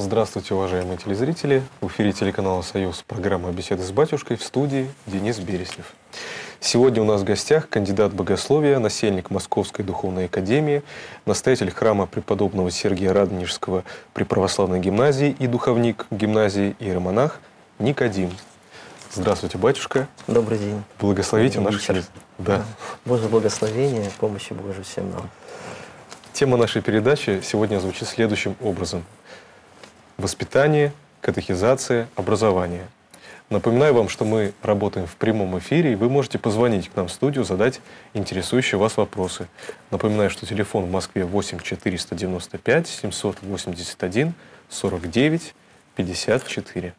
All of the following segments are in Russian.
Здравствуйте, уважаемые телезрители. В эфире телеканала «Союз» программа «Беседы с батюшкой», в студии Денис Береснев. Сегодня у нас в гостях кандидат богословия, насельник Московской духовной академии, настоятель храма преподобного Сергия Радонежского при православной гимназии и духовник гимназии иеромонах Никодим. Здравствуйте, батюшка. Добрый день. Благословите наших вечер. Да. Божье благословение, помощи Божией всем нам. Тема нашей передачи сегодня звучит следующим образом. Воспитание, катехизация, образование. Напоминаю вам, что мы работаем в прямом эфире, и вы можете позвонить к нам в студию, задать интересующие вас вопросы. Напоминаю, что телефон в Москве 8 495 781 49 54.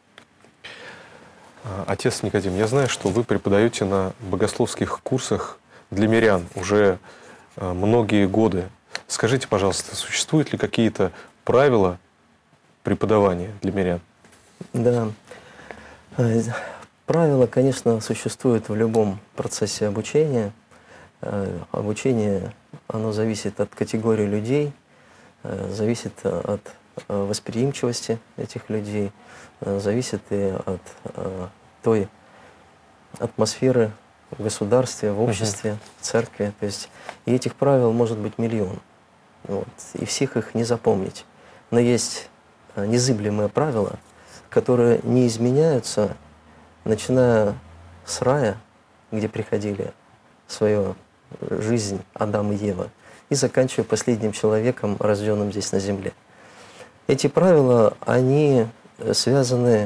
Отец Никодим, я знаю, что вы преподаете на богословских курсах для мирян уже многие годы. Скажите, пожалуйста, существуют ли какие-то правила преподавания для мирян? Да. Правила, конечно, существуют в любом процессе обучения. Обучение, оно зависит от категории людей, зависит от восприимчивости этих людей, зависит и от той атмосферы в государстве, в обществе, в церкви. То есть, и этих правил может быть миллион. Вот, и всех их не запомнить. Но есть незыблемые правила, которые не изменяются, начиная с рая, где приходили в свою жизнь Адам и Ева, и заканчивая последним человеком, рожденным здесь на земле. Эти правила, они связаны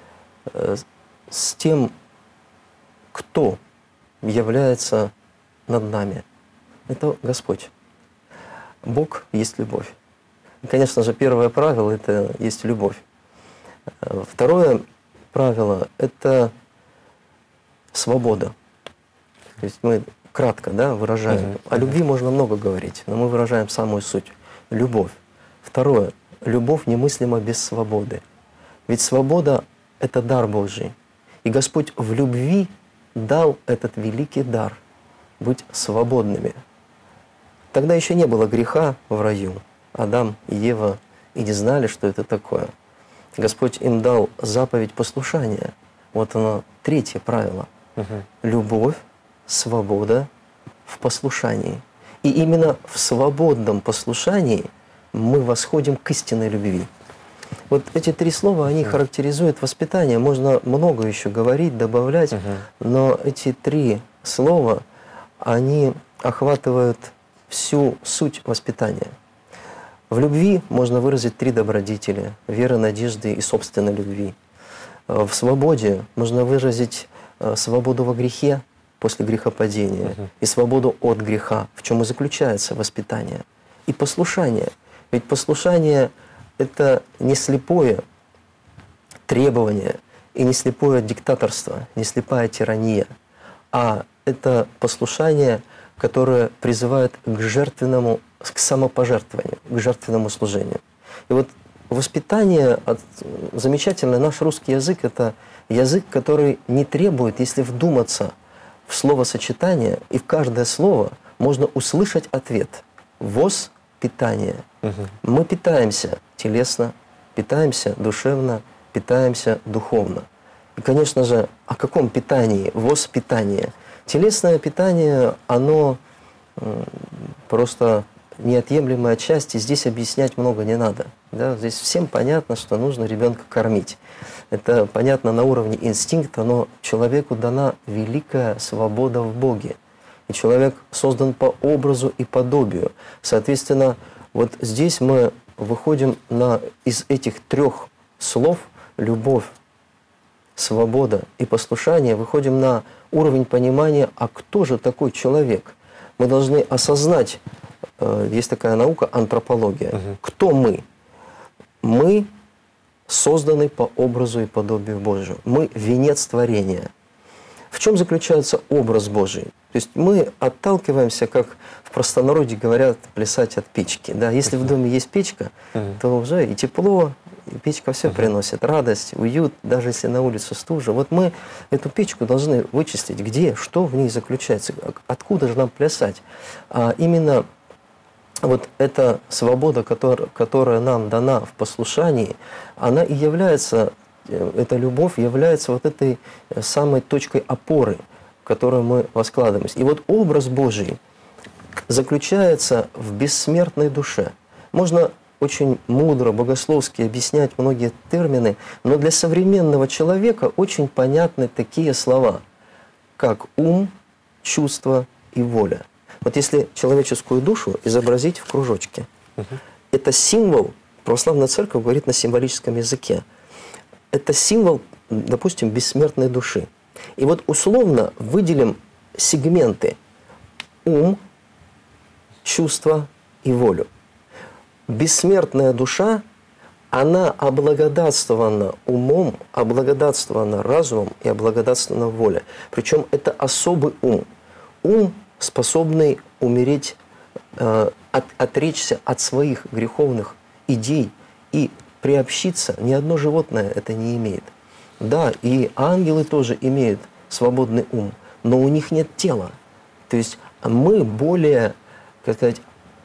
с тем, кто является над нами. Это Господь. Бог есть любовь. И, конечно же, первое правило – это есть любовь. Второе правило – это свобода. То есть мы кратко, да, выражаем. О любви можно много говорить, но мы выражаем самую суть – любовь. Второе – любовь немыслима без свободы. Ведь свобода – это дар Божий. И Господь в любви дал этот великий дар – быть свободными. Тогда еще не было греха в раю. Адам и Ева и не знали, что это такое. Господь им дал заповедь послушания. Вот оно, третье правило. Любовь, свобода в послушании. И именно в свободном послушании мы восходим к истинной любви. Вот эти три слова, они характеризуют воспитание. Можно много еще говорить, добавлять, но эти три слова, они охватывают всю суть воспитания. В любви можно выразить три добродетели – веры, надежды и собственной любви. В свободе можно выразить свободу во грехе после грехопадения и свободу от греха, в чем и заключается воспитание. И послушание. Ведь послушание – это не слепое требование и не слепое диктаторство, не слепая тирания, а это послушание, которое призывает к жертвенному, к самопожертвованию, к жертвенному служению. И вот воспитание, замечательно, наш русский язык – это язык, который не требует, если вдуматься в словосочетание, и в каждое слово можно услышать ответ. Воспитание. Мы питаемся телесно, питаемся душевно, питаемся духовно. И, конечно же, о каком питании? Воспитание. Телесное питание, оно просто неотъемлемая часть, и здесь объяснять много не надо. Да? Здесь всем понятно, что нужно ребенка кормить. Это понятно на уровне инстинкта, но человеку дана великая свобода в Боге. И человек создан по образу и подобию. Соответственно, вот здесь мы выходим из этих трех слов «любовь», «свобода» и «послушание», выходим на уровень понимания, а кто же такой человек? Мы должны осознать, есть такая наука, антропология. Кто мы? Мы созданы по образу и подобию Божию. Мы венец творения. В чем заключается образ Божий? То есть мы отталкиваемся, как в простонародье говорят, плясать от печки. Да? Если в доме есть печка, то уже и тепло, и печка все приносит, радость, уют, даже если на улице стужа. Вот мы эту печку должны вычислить, где, что в ней заключается, откуда же нам плясать. А именно вот эта свобода, которая нам дана в послушании, она и является, эта любовь является вот этой самой точкой опоры, в которую мы воскладываемся. И вот образ Божий заключается в бессмертной душе. Можно очень мудро, богословски объяснять многие термины, но для современного человека очень понятны такие слова, как ум, чувство и воля. Вот если человеческую душу изобразить в кружочке, это символ, православная церковь говорит на символическом языке, это символ, допустим, бессмертной души. И вот условно выделим сегменты ум, чувство и волю. Бессмертная душа, она облагодатствована умом, облагодатствована разумом и облагодатствована волей. Причем это особый ум. Ум, способный умереть, отречься от своих греховных идей и приобщиться. Ни одно животное это не имеет. Да, и ангелы тоже имеют свободный ум, но у них нет тела. То есть мы более, как сказать,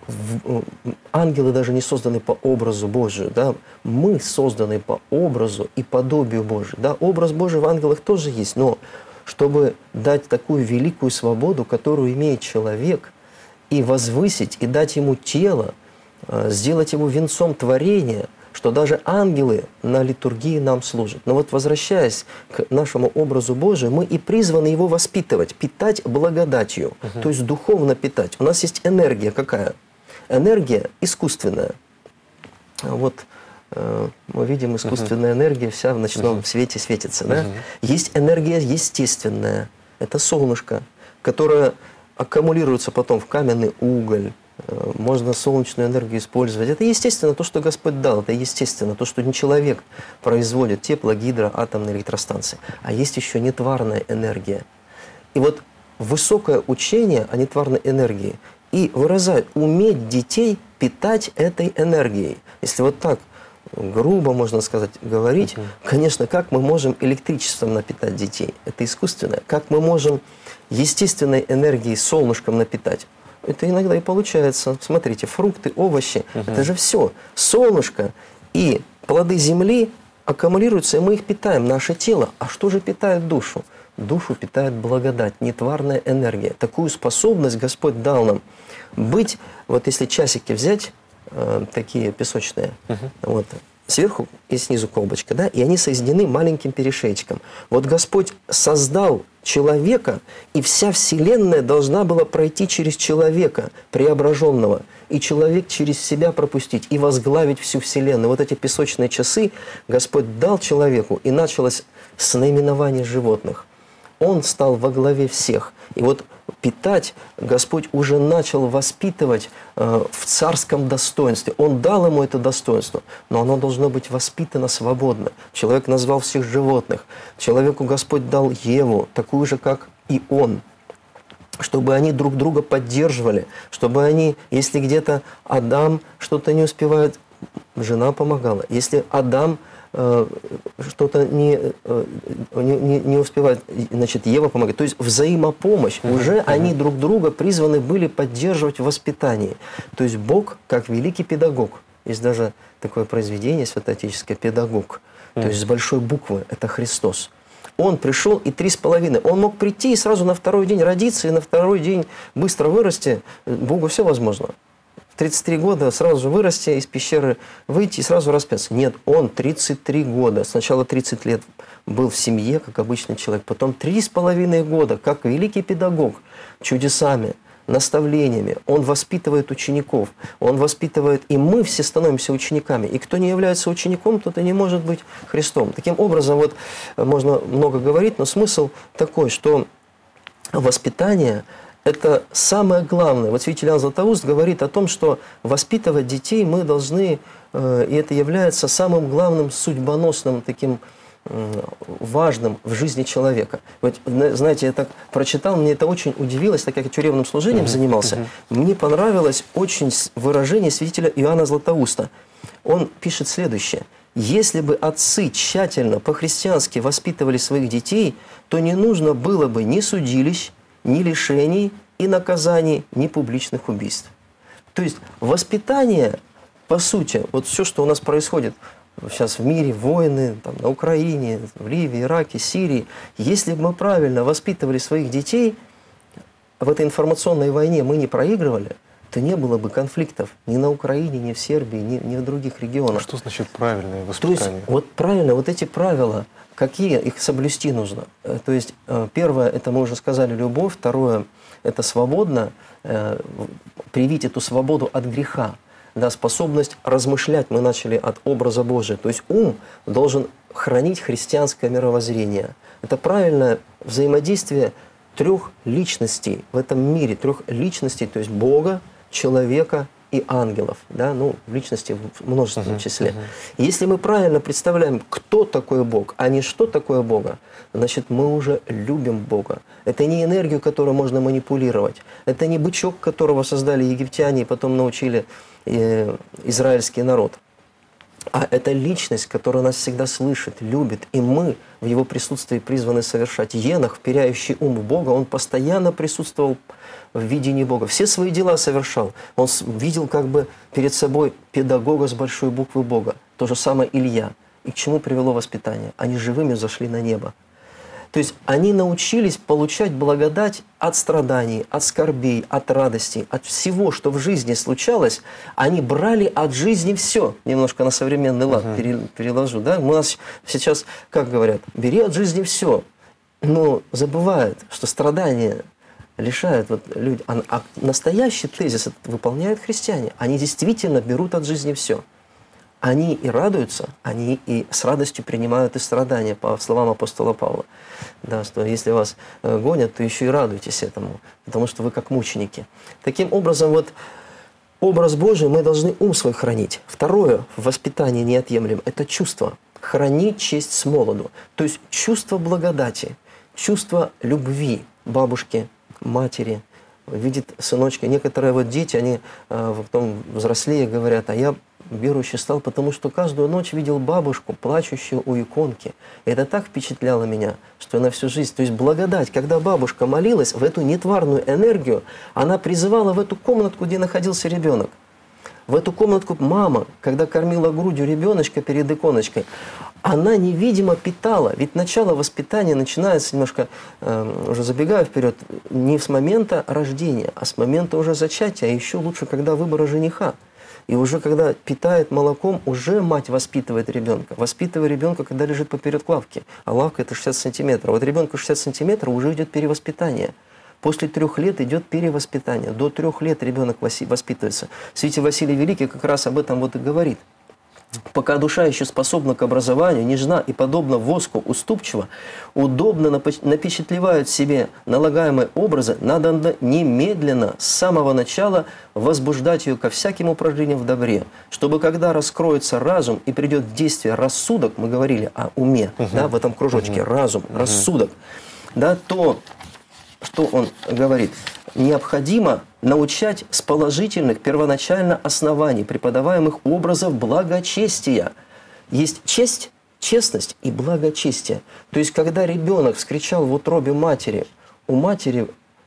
ангелы даже не созданы по образу Божию, да? Мы созданы по образу и подобию Божию. Да? Образ Божий в ангелах тоже есть, но чтобы дать такую великую свободу, которую имеет человек, и возвысить, и дать ему тело, сделать его венцом творения, что даже ангелы на литургии нам служат. Но вот возвращаясь к нашему образу Божию, мы и призваны его воспитывать, питать благодатью, то есть духовно питать. У нас есть энергия какая? Энергия искусственная. Вот мы видим, искусственная энергия вся в ночном свете светится. Да? Есть энергия естественная. Это солнышко, которое аккумулируется потом в каменный уголь. Можно солнечную энергию использовать. Это естественно то, что Господь дал. Это естественно то, что не человек производит тепло, гидро, атомные электростанции. А есть еще нетварная энергия. И вот высокое учение о нетварной энергии и выражает уметь детей питать этой энергией. Если вот так грубо, можно сказать, говорить, конечно, как мы можем электричеством напитать детей? Это искусственное. Как мы можем естественной энергией солнышком напитать? Это иногда и получается. Смотрите, фрукты, овощи, это же все. Солнышко и плоды земли аккумулируются, и мы их питаем, наше тело. А что же питает душу? Душу питает благодать, нетварная энергия. Такую способность Господь дал нам быть, вот если часики взять, такие песочные, вот, сверху и снизу колбочка, да, и они соединены маленьким перешейчиком. Вот Господь создал человека, и вся Вселенная должна была пройти через человека, преображенного, и человек через себя пропустить, и возглавить всю Вселенную. Вот эти песочные часы Господь дал человеку, и началось с наименования животных. Он стал во главе всех. И вот питать Господь уже начал воспитывать в царском достоинстве. Он дал ему это достоинство, но оно должно быть воспитано свободно. Человек назвал всех животных. Человеку Господь дал Еву, такую же, как и он, чтобы они друг друга поддерживали, чтобы они, если где-то Адам что-то не успевает, жена помогала. Если Адам что-то не успевает, значит, Ева помогает. То есть взаимопомощь. Уже они друг друга призваны были поддерживать в воспитании. То есть Бог, как великий педагог, есть даже такое произведение святоотеческое «Педагог», то есть с большой буквы, это Христос. Он пришел и 3,5. Он мог прийти и сразу на второй день родиться, и на второй день быстро вырасти. Богу все возможно. 33 года сразу же вырасти, из пещеры выйти и сразу распяться. Нет, он 33 года. Сначала 30 лет был в семье, как обычный человек. Потом 3,5 года, как великий педагог, чудесами, наставлениями. Он воспитывает учеников. Он воспитывает, и мы все становимся учениками. И кто не является учеником, тот и не может быть Христом. Таким образом, вот можно много говорить, но смысл такой, что воспитание – это самое главное. Вот святитель Иоанн Златоуст говорит о том, что воспитывать детей мы должны, и это является самым главным судьбоносным таким важным в жизни человека. Вот, знаете, я так прочитал, мне это очень удивилось, так как я тюремным служением занимался. Мне понравилось очень выражение святителя Иоанна Златоуста. Он пишет следующее. Если бы отцы тщательно по-христиански воспитывали своих детей, то не нужно было бы ни судилищ, ни лишений и наказаний, ни публичных убийств. То есть воспитание, по сути, вот все, что у нас происходит сейчас в мире, войны там, на Украине, в Ливии, Ираке, Сирии, если бы мы правильно воспитывали своих детей, в этой информационной войне мы не проигрывали, то не было бы конфликтов ни на Украине, ни в Сербии, ни в других регионах. Что значит правильное воспитание? То есть вот правильно, вот эти правила, какие их соблюсти нужно. То есть первое, это мы уже сказали, любовь. Второе, это свободно, привить эту свободу от греха. Да, способность размышлять мы начали от образа Божия. То есть ум должен хранить христианское мировоззрение. Это правильное взаимодействие трех личностей в этом мире, трех личностей, то есть Бога, человека и ангелов, да, ну, личности в множественном числе. Если мы правильно представляем, кто такой Бог, а не что такое Бога, значит, мы уже любим Бога. Это не энергию, которой можно манипулировать. Это не бычок, которого создали египтяне и потом научили израильский народ. А это личность, которая нас всегда слышит, любит, и мы в его присутствии призваны совершать. Енох, вперяющий ум в Бога, он постоянно присутствовал в видении Бога. Все свои дела совершал. Он видел как бы перед собой педагога с большой буквы Бога. То же самое Илья. И к чему привело воспитание? Они живыми зашли на небо. То есть они научились получать благодать от страданий, от скорбей, от радостей, от всего, что в жизни случалось. Они брали от жизни все. Немножко на современный лад переложу. Да? У нас сейчас, как говорят, бери от жизни все. Но забывают, что страдания лишают вот, люди. А настоящий тезис выполняют христиане. Они действительно берут от жизни все. Они и радуются, они и с радостью принимают и страдания, по словам апостола Павла. Да, что если вас гонят, то еще и радуйтесь этому, потому что вы как мученики. Таким образом, вот образ Божий мы должны ум свой хранить. Второе в воспитании неотъемлем – это чувство. Хранить честь с молоду. То есть чувство благодати, чувство любви бабушки, матери, видит сыночка. Некоторые вот дети, они потом взрослее говорят, а я верующий стал, потому что каждую ночь видел бабушку, плачущую у иконки. И это так впечатляло меня, что я на всю жизнь... То есть благодать, когда бабушка молилась, в эту нетварную энергию, она призывала в эту комнатку, где находился ребенок. В эту комнатку мама, когда кормила грудью ребеночка перед иконочкой, она невидимо питала. Ведь начало воспитания начинается, немножко уже забегая вперед, не с момента рождения, а с момента уже зачатия, а еще лучше, когда выбора жениха. И уже когда питает молоком, уже мать воспитывает ребенка. Воспитывая ребенка, когда лежит поперек лавки. А лавка это 60 сантиметров. Вот ребенку 60 сантиметров уже идет перевоспитание. После 3 лет идет перевоспитание. До 3 лет ребенок воспитывается. Святитель Василий Великий как раз об этом вот и говорит. Пока душа еще способна к образованию, нежна и подобно воску уступчиво, удобно напечатлевают себе налагаемые образы, надо немедленно, с самого начала, возбуждать ее ко всяким упражнениям в добре, чтобы когда раскроется разум и придет в действие рассудок, мы говорили о уме, да, в этом кружочке, разум, рассудок, да, то, что он говорит, необходимо научать с положительных первоначально оснований, преподаваемых образов благочестия. Есть честь, честность и благочестие. То есть, когда ребенок вскричал в утробе матери, у матери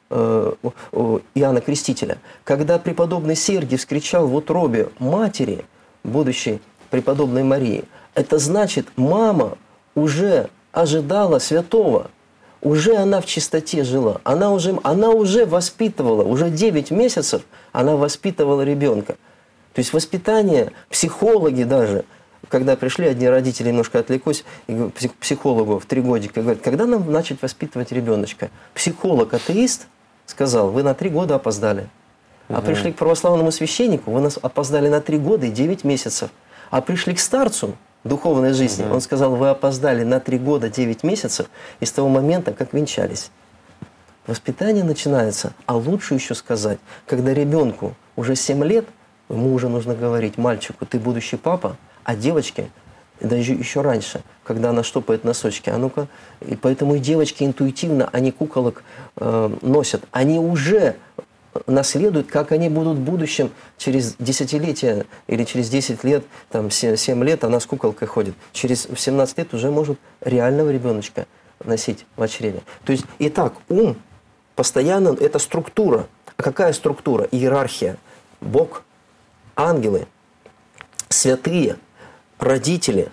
у Иоанна Крестителя, когда преподобный Сергий вскричал в утробе матери, будущей преподобной Марии, это значит, мама уже ожидала святого. Уже она в чистоте жила, она уже воспитывала, уже 9 месяцев она воспитывала ребенка. То есть воспитание, психологи даже, когда пришли одни родители, немножко отвлекусь, к психологу в 3 годика, говорят, когда нам начать воспитывать ребеночка? Психолог-атеист сказал, вы на 3 года опоздали. А пришли к православному священнику, вы нас опоздали на 3 года и 9 месяцев. А пришли к старцу духовной жизни, он сказал, вы опоздали на 3 года 9 месяцев и с того момента, как венчались. Воспитание начинается, а лучше еще сказать, когда ребенку уже 7 лет, ему уже нужно говорить, мальчику, ты будущий папа, а девочке, даже еще раньше, когда она штопает носочки, а ну-ка, и поэтому и девочки интуитивно, они куколок носят, они уже наследуют, как они будут в будущем через десятилетия или через 10 лет, там, 7 лет она с куколкой ходит. Через 17 лет уже может реального ребеночка носить в чреве. То есть, итак, ум постоянно – это структура. А какая структура? Иерархия. Бог, ангелы, святые, родители,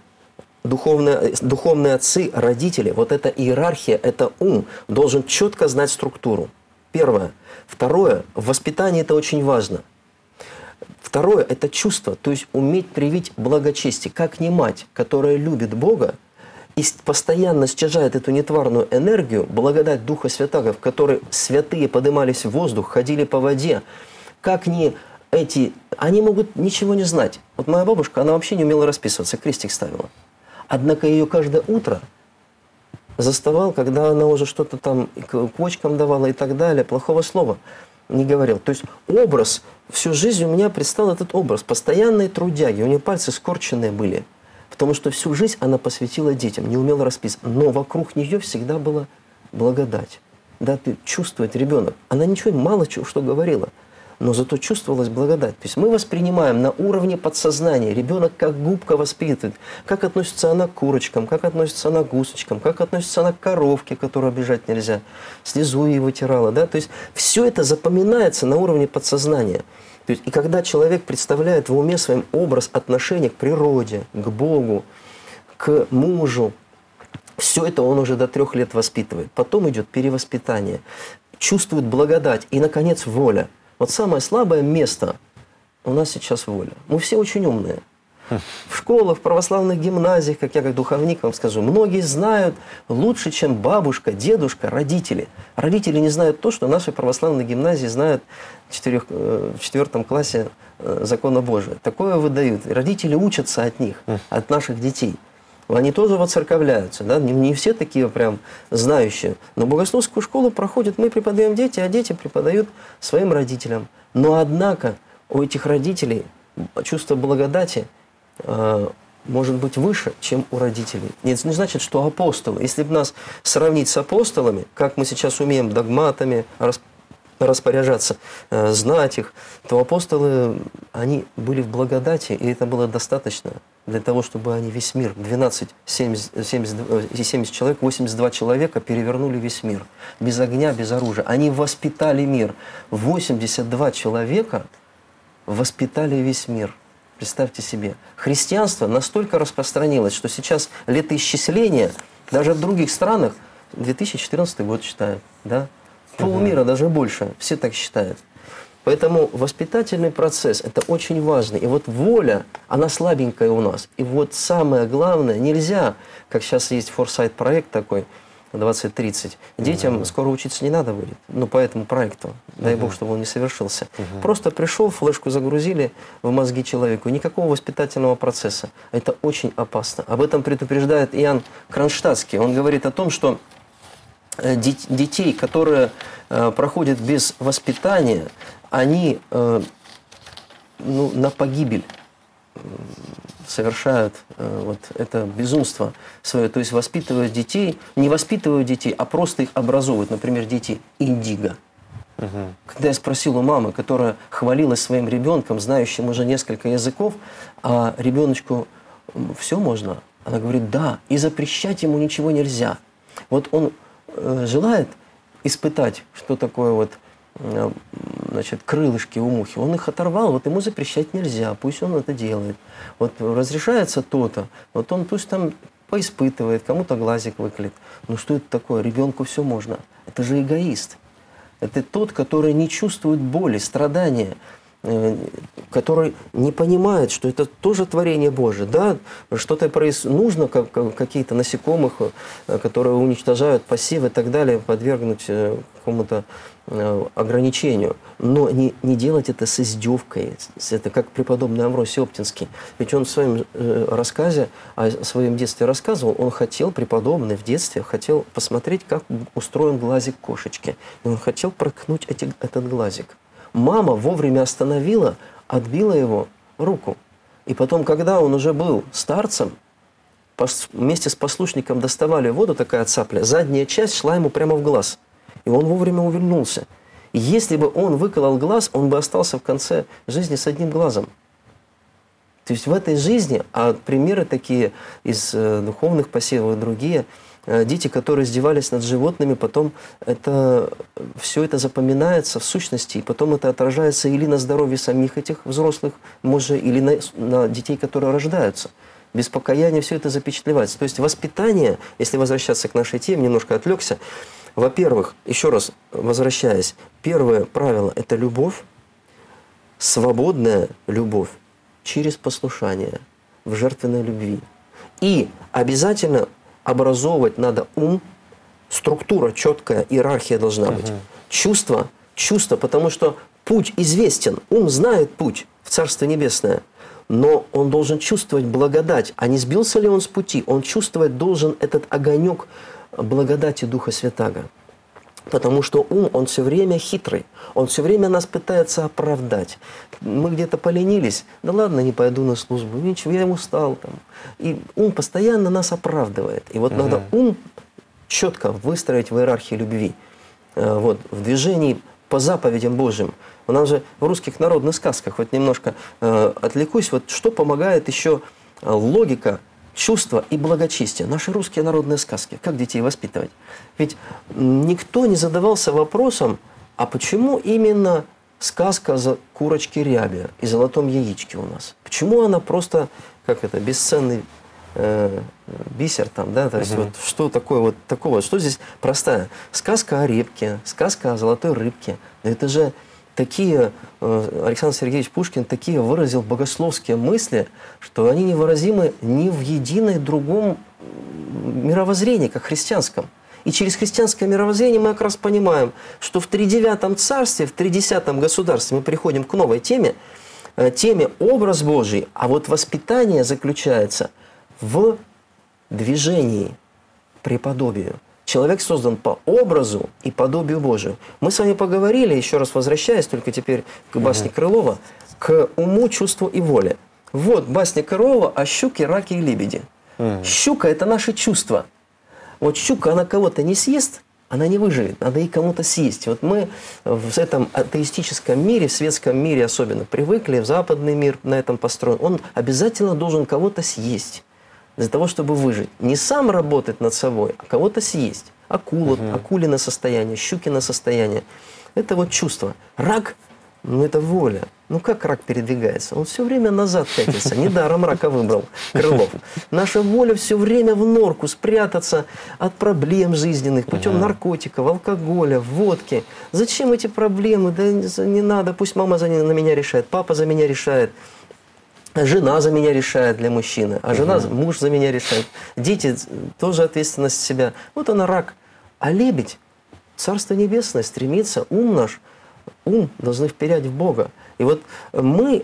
духовные отцы, родители. Вот эта иерархия, это ум должен четко знать структуру. Первое. Второе. В воспитании это очень важно. Второе – это чувство, то есть уметь привить благочестие. Как не мать, которая любит Бога и постоянно стяжает эту нетварную энергию, благодать Духа Святаго, в которой святые поднимались в воздух, ходили по воде, как не эти, они могут ничего не знать. Вот моя бабушка, она вообще не умела расписываться, крестик ставила. Однако ее каждое утро заставал, когда она уже что-то там квочкам давала и так далее, плохого слова не говорил. То есть образ, всю жизнь у меня предстал этот образ, постоянные трудяги, у нее пальцы скорченные были, потому что всю жизнь она посвятила детям, не умела расписывать, но вокруг нее всегда была благодать. Да, ты чувствует ребенок, она ничего, мало чего что говорила, но зато чувствовалась благодать. То есть мы воспринимаем на уровне подсознания. Ребенок как губка воспитывает. Как относится она к курочкам, как относится она к гусочкам, как относится она к коровке, которую обижать нельзя. Слезу ей вытирала. Да? То есть все это запоминается на уровне подсознания. То есть, и когда человек представляет в уме своим образ отношения к природе, к Богу, к мужу, все это он уже до 3 лет воспитывает. Потом идет перевоспитание. Чувствует благодать. И, наконец, воля. Вот самое слабое место у нас сейчас воля. Мы все очень умные. В школах, в православных гимназиях, как я как духовник вам скажу, многие знают лучше, чем бабушка, дедушка, родители. Родители не знают то, что наши православные гимназии знают в 4 классе закона Божия. Такое выдают. Родители учатся от них, от наших детей. Они тоже воцерковляются, да? Не все такие прям знающие. Но богословскую школу проходят, мы преподаем дети, а дети преподают своим родителям. Но однако у этих родителей чувство благодати может быть выше, чем у родителей. Это не значит, что апостолы. Если бы нас сравнить с апостолами, как мы сейчас умеем догматами распоряжаться, знать их, то апостолы, они были в благодати, и это было достаточно для того, чтобы они весь мир, 70 человек, 82 человека перевернули весь мир. Без огня, без оружия. Они воспитали мир. 82 человека воспитали весь мир. Представьте себе. Христианство настолько распространилось, что сейчас летоисчисление, даже в других странах, 2014 год считают. Да? Полмира, даже больше. Все так считают. Поэтому воспитательный процесс – это очень важно. И вот воля, она слабенькая у нас. И вот самое главное, нельзя, как сейчас есть форсайт проект такой, 2030, детям скоро учиться не надо будет. Ну, по этому проекту. Дай Бог, чтобы он не совершился. Просто пришел, флешку загрузили в мозги человеку. Никакого воспитательного процесса. Это очень опасно. Об этом предупреждает Иоанн Кронштадтский. Он говорит о том, что детей, которые проходят без воспитания, они на погибель совершают вот это безумство свое. То есть воспитывают детей, не воспитывают детей, а просто их образовывают. Например, дети индиго. Когда я спросил у мамы, которая хвалилась своим ребенком, знающим уже несколько языков, а ребеночку все можно? Она говорит, да, и запрещать ему ничего нельзя. Вот он желает испытать, что такое вот, значит, крылышки у мухи. Он их оторвал, вот ему запрещать нельзя, пусть он это делает. Вот разрешается то-то, вот он пусть там поиспытывает, кому-то глазик выколет. Ну что это такое? Ребенку все можно. Это же эгоист. Это тот, который не чувствует боли, страдания, который не понимает, что это тоже творение Божие. Да, что-то нужно, какие-то насекомых, которые уничтожают посевы и так далее, подвергнуть какому-то ограничению. Но не делать это с издевкой. Это как преподобный Амвросий Оптинский. Ведь он в своем рассказе, о своем детстве рассказывал, он хотел, преподобный в детстве, хотел посмотреть, как устроен глазик кошечки. И он хотел проткнуть этот глазик. Мама вовремя остановила, отбила его руку. И потом, когда он уже был старцем, вместе с послушником доставали воду, такая цапля, задняя часть шла ему прямо в глаз. И он вовремя увильнулся. И если бы он выколол глаз, он бы остался в конце жизни с одним глазом. То есть в этой жизни, а примеры такие из духовных посевов и другие, дети, которые издевались над животными, потом все это запоминается в сущности, и потом это отражается или на здоровье самих этих взрослых мужей, или на детей, которые рождаются. Без покаяния все это запечатлевается. То есть воспитание, если возвращаться к нашей теме, немножко отвлекся, во-первых, еще раз возвращаясь, первое правило – это любовь, свободная любовь через послушание в жертвенной любви. И обязательно образовывать надо ум, структура четкая, иерархия должна быть. Чувство, потому что путь известен, ум знает путь в Царство Небесное, но он должен чувствовать благодать. А не сбился ли он с пути? Он чувствовать должен этот огонек благодати Духа Святаго. Потому что ум, он все время хитрый, он все время нас пытается оправдать. Мы где-то поленились, да ладно, не пойду на службу, ничего, я устал. Там. И ум постоянно нас оправдывает. И вот надо ум четко выстроить в иерархии любви, вот, в движении по заповедям Божьим. У нас же в русских народных сказках, вот немножко отвлекусь, вот что помогает еще логика, чувство и благочестие. Наши русские народные сказки. Как детей воспитывать? Ведь никто не задавался вопросом, а почему именно сказка о курочке Рябе и золотом яичке у нас? Почему она просто, как это, бесценный бисер там, да? То есть вот что такое вот такого? Что здесь простая? Сказка о репке, сказка о золотой рыбке. Это же такие, Александр Сергеевич Пушкин такие выразил богословские мысли, что они невыразимы ни в единой другом мировоззрении, как христианском. И через христианское мировоззрение мы как раз понимаем, что в тридевятом царстве, в тридесятом государстве мы приходим к новой теме, теме образ Божий, а вот воспитание заключается в движении преподобию. Человек создан по образу и подобию Божию. Мы с вами поговорили, еще раз возвращаясь, только теперь к басне Крылова, к уму, чувству и воле. Вот басня Крылова о щуке, раке и лебеде. Щука – это наши чувства. Вот щука, она кого-то не съест, она не выживет, надо ей кому-то съесть. Вот мы в этом атеистическом мире, в светском мире особенно привыкли, в западный мир на этом построен, он обязательно должен кого-то съесть. Для того, чтобы выжить. Не сам работать над собой, а кого-то съесть. Акулино состояние, щукино состояние. Это вот чувство. Рак, ну это воля. Ну как рак передвигается? Он все время назад пятится. Недаром рака выбрал Крылов. Наша воля все время в норку спрятаться от проблем жизненных путем наркотиков, алкоголя, водки. Зачем эти проблемы? Да не надо, пусть мама на меня решает, папа за меня решает. Жена за меня решает для мужчины, а муж за меня решает. Дети тоже ответственность себя. Вот она рак. А лебедь, Царство Небесное, стремится, ум наш, ум должны вперять в Бога. И вот мы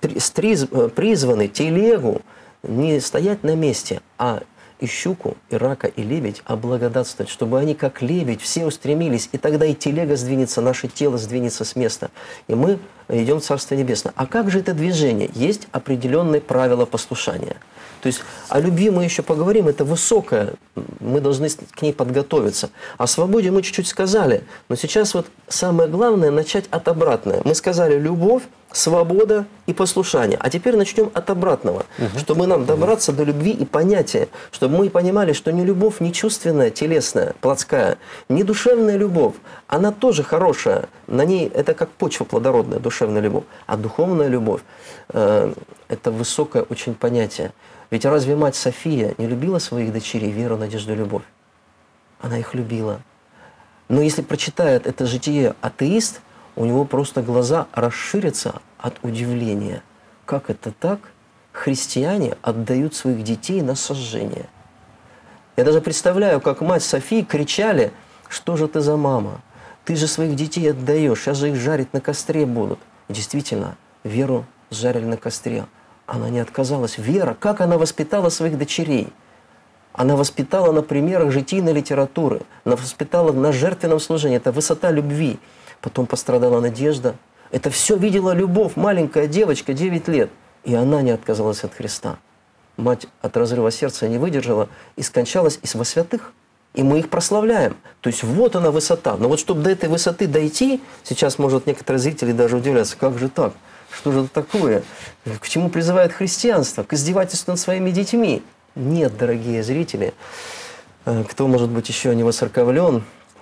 призваны телегу не стоять на месте, а и щуку, и рака, и лебедь облагодатствовать, чтобы они, как лебедь, все устремились, и тогда и телега сдвинется, наше тело сдвинется с места, и мы идем в Царство Небесное. А как же это движение? Есть определенные правила послушания. То есть о любви мы еще поговорим, это высокое, мы должны к ней подготовиться. О свободе мы чуть-чуть сказали, но сейчас вот самое главное начать от обратного. Мы сказали любовь, свобода и послушание. А теперь начнем от обратного, чтобы нам добраться до любви и понятия, чтобы мы понимали, что не любовь, не чувственная, телесная, плотская, не душевная любовь, она тоже хорошая, на ней это как почва плодородная, душевная любовь, а духовная любовь это высокое очень понятие. Ведь разве мать София не любила своих дочерей веру, надежду, любовь? Она их любила. Но если прочитает это житие атеист, у него просто глаза расширятся от удивления. Как это так? Христиане отдают своих детей на сожжение. Я даже представляю, как мать Софии кричали: что же ты за мама? Ты же своих детей отдаешь, сейчас же их жарить на костре будут. И действительно, Веру сжарили на костре. Она не отказалась. Вера, как она воспитала своих дочерей? Она воспитала на примерах житийной литературы, она воспитала на жертвенном служении. Это высота любви. Потом пострадала надежда. Это все видела любовь. Маленькая девочка, 9 лет. И она не отказалась от Христа. Мать от разрыва сердца не выдержала и скончалась во святых. И мы их прославляем. То есть вот она высота. Но вот чтобы до этой высоты дойти, сейчас, может, некоторые зрители даже удивляться, как же так? Что же это такое? К чему призывает христианство? К издевательству над своими детьми? Нет, дорогие зрители. кто, может быть, еще не воцерковлен,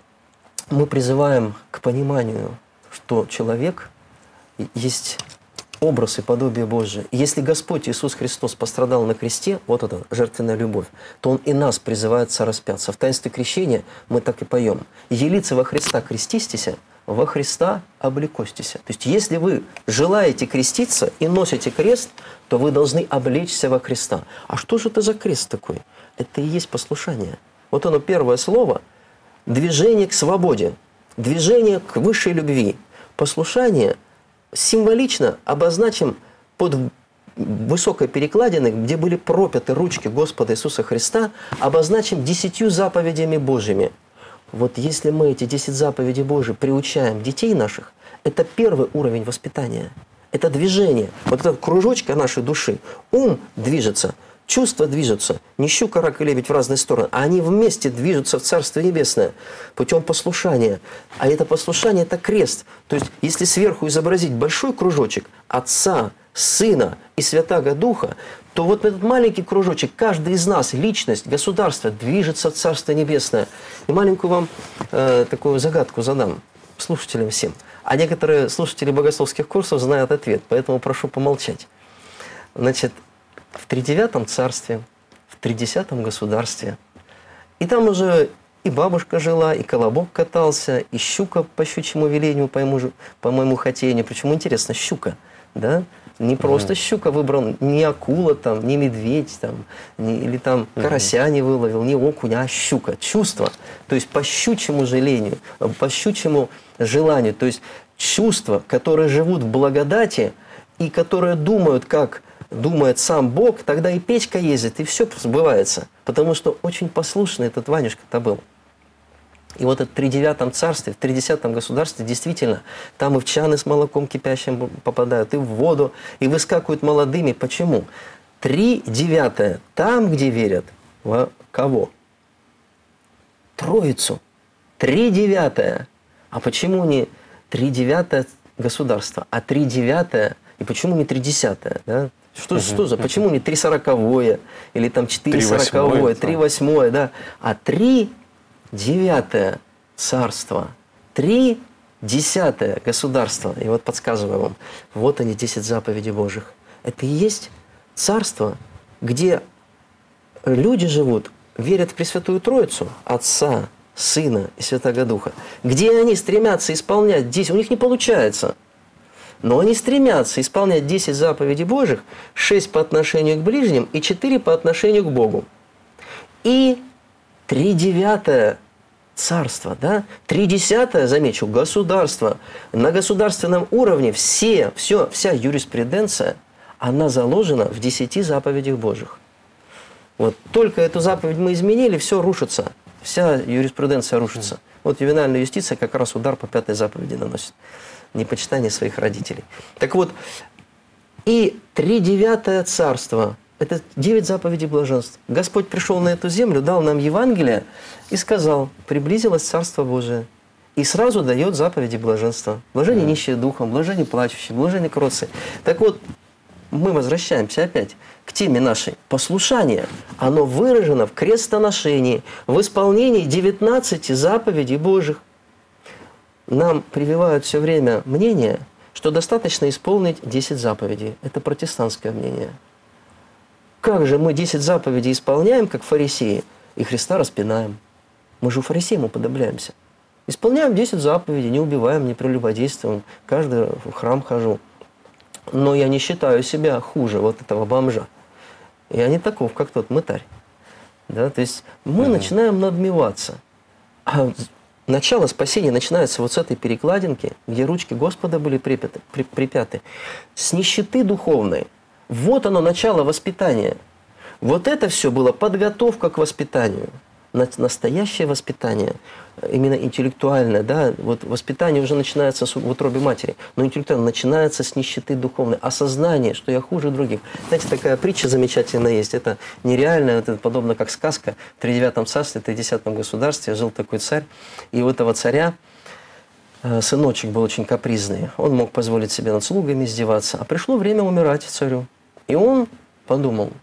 мы призываем к пониманию, что человек есть образ и подобие Божие. И если Господь Иисус Христос пострадал на кресте, вот это жертвенная любовь, то Он и нас призывает сораспяться. В таинстве крещения мы так и поем. «Елицы во Христа крестистися, во Христа облекостися». То есть, если вы желаете креститься и носите крест, то вы должны облечься во Христа. А что же это за крест такой? Это и есть послушание. Вот оно, первое слово – движение к свободе, движение к высшей любви. Послушание символично обозначим под высокой перекладиной, где были пропяты ручки Господа Иисуса Христа, обозначим 10 заповедями Божьими. Вот если мы эти 10 заповедей Божьих приучаем детей наших, это первый уровень воспитания. Это движение. Вот эта кружочка нашей души. Ум движется, чувства движутся. Не щука, рак и лебедь в разные стороны, а они вместе движутся в Царство Небесное путем послушания. А это послушание – это крест. То есть, если сверху изобразить большой кружочек Отца, Сына и Святаго Духа, то вот этот маленький кружочек, каждый из нас, личность, государство, движется в Царство Небесное. И маленькую вам такую загадку задам слушателям всем. А некоторые слушатели богословских курсов знают ответ, поэтому прошу помолчать. Значит, в 39-м царстве, в 30-м государстве. И там уже и бабушка жила, и колобок катался, и щука по щучьему велению, по моему хотению. Причем интересно, щука, да? Не просто щука выбрал, не акула, там, не медведь, там, или там карася не выловил, не окунь, а щука. Чувство. То есть по щучьему желанию, по щучьему желанию. То есть чувства, которые живут в благодати и которые думают, как думает сам Бог, тогда и печка ездит, и все сбывается. Потому что очень послушный этот Ванюшка-то был. И вот в 39-м царстве, в 30-м государстве, действительно, там и в чаны с молоком кипящим попадают, и в воду, и выскакивают молодыми. Почему? 3/9 там, где верят в кого? Троицу. 3/9. А почему не 3/9 государство, а 3/9, и почему не 3/10? Да? Что за? Почему не 3/40, или там 4/40, 3/8, да? А 3/9 царство, 3/10 государство. И вот подсказываю вам, вот они, 10 заповедей Божьих. Это и есть царство, где люди живут, верят в Пресвятую Троицу, Отца, Сына и Святаго Духа, где они стремятся исполнять 10, у них не получается, но они стремятся исполнять 10 заповедей Божьих, 6 по отношению к ближним и 4 по отношению к Богу. И 3/9 царство, да? 3/10, замечу, государство. На государственном уровне вся юриспруденция, она заложена в 10 заповедях Божьих. Вот только эту заповедь мы изменили, все рушится. Вся юриспруденция рушится. Вот ювенальная юстиция как раз удар по 5-й заповеди наносит. Непочитание своих родителей. Так вот, и 3/9 царство – это 9 заповедей блаженств. Господь пришел на эту землю, дал нам Евангелие и сказал: приблизилось Царство Божие. И сразу дает заповеди блаженства. Блажение нищие духом, блажение плачущие, блажение кротцы. Так вот, мы возвращаемся опять к теме нашей. Послушание, оно выражено в крестоношении, в исполнении 19 заповедей Божьих. Нам прививают все время мнение, что достаточно исполнить 10 заповедей. Это протестантское мнение. Как же мы 10 заповедей исполняем, как фарисеи, и Христа распинаем? Мы же у фарисеев уподобляемся. Исполняем 10 заповедей, не убиваем, не прелюбодействуем, каждый в храм хожу. Но я не считаю себя хуже вот этого бомжа. Я не таков, как тот мытарь. Да? То есть мы начинаем надмеваться. А начало спасения начинается вот с этой перекладинки, где ручки Господа были припяты. С нищеты духовной. Вот оно, начало воспитания. Вот это все было подготовка к воспитанию. Настоящее воспитание, именно интеллектуальное, да, вот воспитание уже начинается в утробе матери, но интеллектуально начинается с нищеты духовной, осознание, что я хуже других. Знаете, такая притча замечательная есть, это нереально, это подобно как сказка. В 3/9 царстве, в 30-м государстве жил такой царь, и у этого царя сыночек был очень капризный, он мог позволить себе над слугами издеваться, а пришло время умирать царю. И он подумал: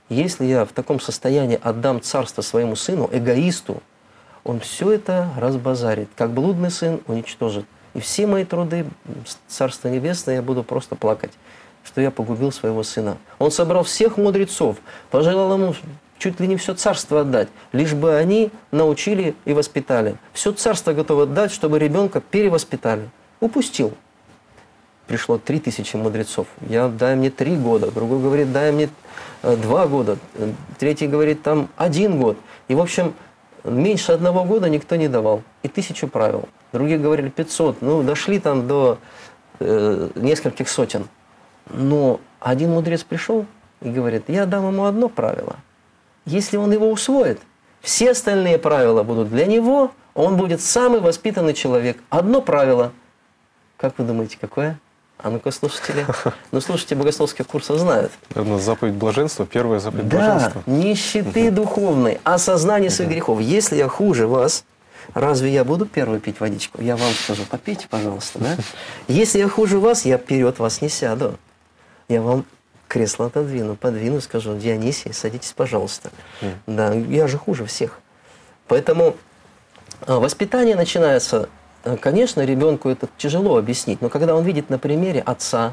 Если я в таком состоянии отдам царство своему сыну, эгоисту, он все это разбазарит, как блудный сын уничтожит. И все мои труды, Царство Небесное, я буду просто плакать, что я погубил своего сына. Он собрал всех мудрецов, пожелал ему чуть ли не все царство отдать, лишь бы они научили и воспитали. Все царство готово отдать, чтобы ребенка перевоспитали. Упустил. Пришло 3000 мудрецов. Дай мне 3 года. Другой говорит, дай мне 2 года. Третий говорит, там 1 год. И, в общем, меньше 1 года никто не давал. И 1000 правил. Другие говорили 500. Ну, дошли там до нескольких сотен. Но один мудрец пришел и говорит, я дам ему одно правило. Если он его усвоит, все остальные правила будут для него, он будет самый воспитанный человек. Одно правило. Как вы думаете, какое? А ну-ка, слушатели. Ну, слушатели богословских курсов знают. Наверное, заповедь блаженства, первая заповедь блаженства. Да, нищеты духовной, осознание своих грехов. Если я хуже вас, разве я буду первый пить водичку? Я вам скажу, попейте, пожалуйста, да? Если я хуже вас, я вперед вас не сяду. Я вам кресло отодвину, подвину, скажу, Дионисий, садитесь, пожалуйста. Да, я же хуже всех. Поэтому воспитание начинается... Конечно, ребенку это тяжело объяснить, но когда он видит на примере отца,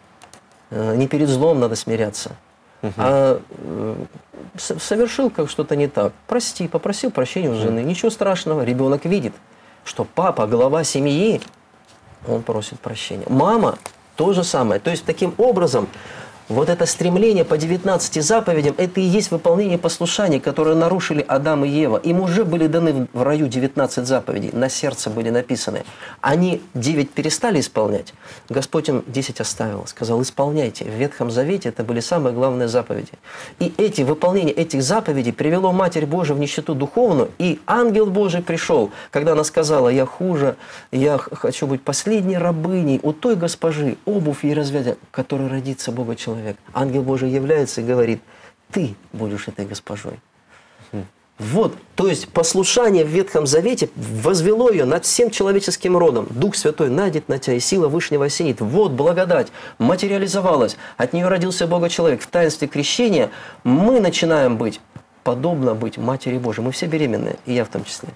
не перед злом надо смиряться, а совершил как что-то не так, прости, попросил прощения у жены, ничего страшного, ребенок видит, что папа, глава семьи, он просит прощения. Мама то же самое. То есть таким образом вот это стремление по 19 заповедям, это и есть выполнение послушаний, которые нарушили Адам и Ева. Им уже были даны в раю 19 заповедей, на сердце были написаны. Они 9 перестали исполнять, Господь им 10 оставил, сказал, исполняйте. В Ветхом Завете это были самые главные заповеди. И выполнение этих заповедей привело Матерь Божию в нищету духовную, и ангел Божий пришел, когда она сказала, я хуже, я хочу быть последней рабыней у той госпожи, обувь ей развязать, которой родится Бога человек. Ангел Божий является и говорит, ты будешь этой госпожой. Вот, то есть послушание в Ветхом Завете возвело ее над всем человеческим родом. Дух Святой найдет на тебя, и сила Вышнего осенит. Вот благодать материализовалась, от нее родился Бога человек. В таинстве крещения мы начинаем быть, подобно быть Матери Божией. Мы все беременные, и я в том числе.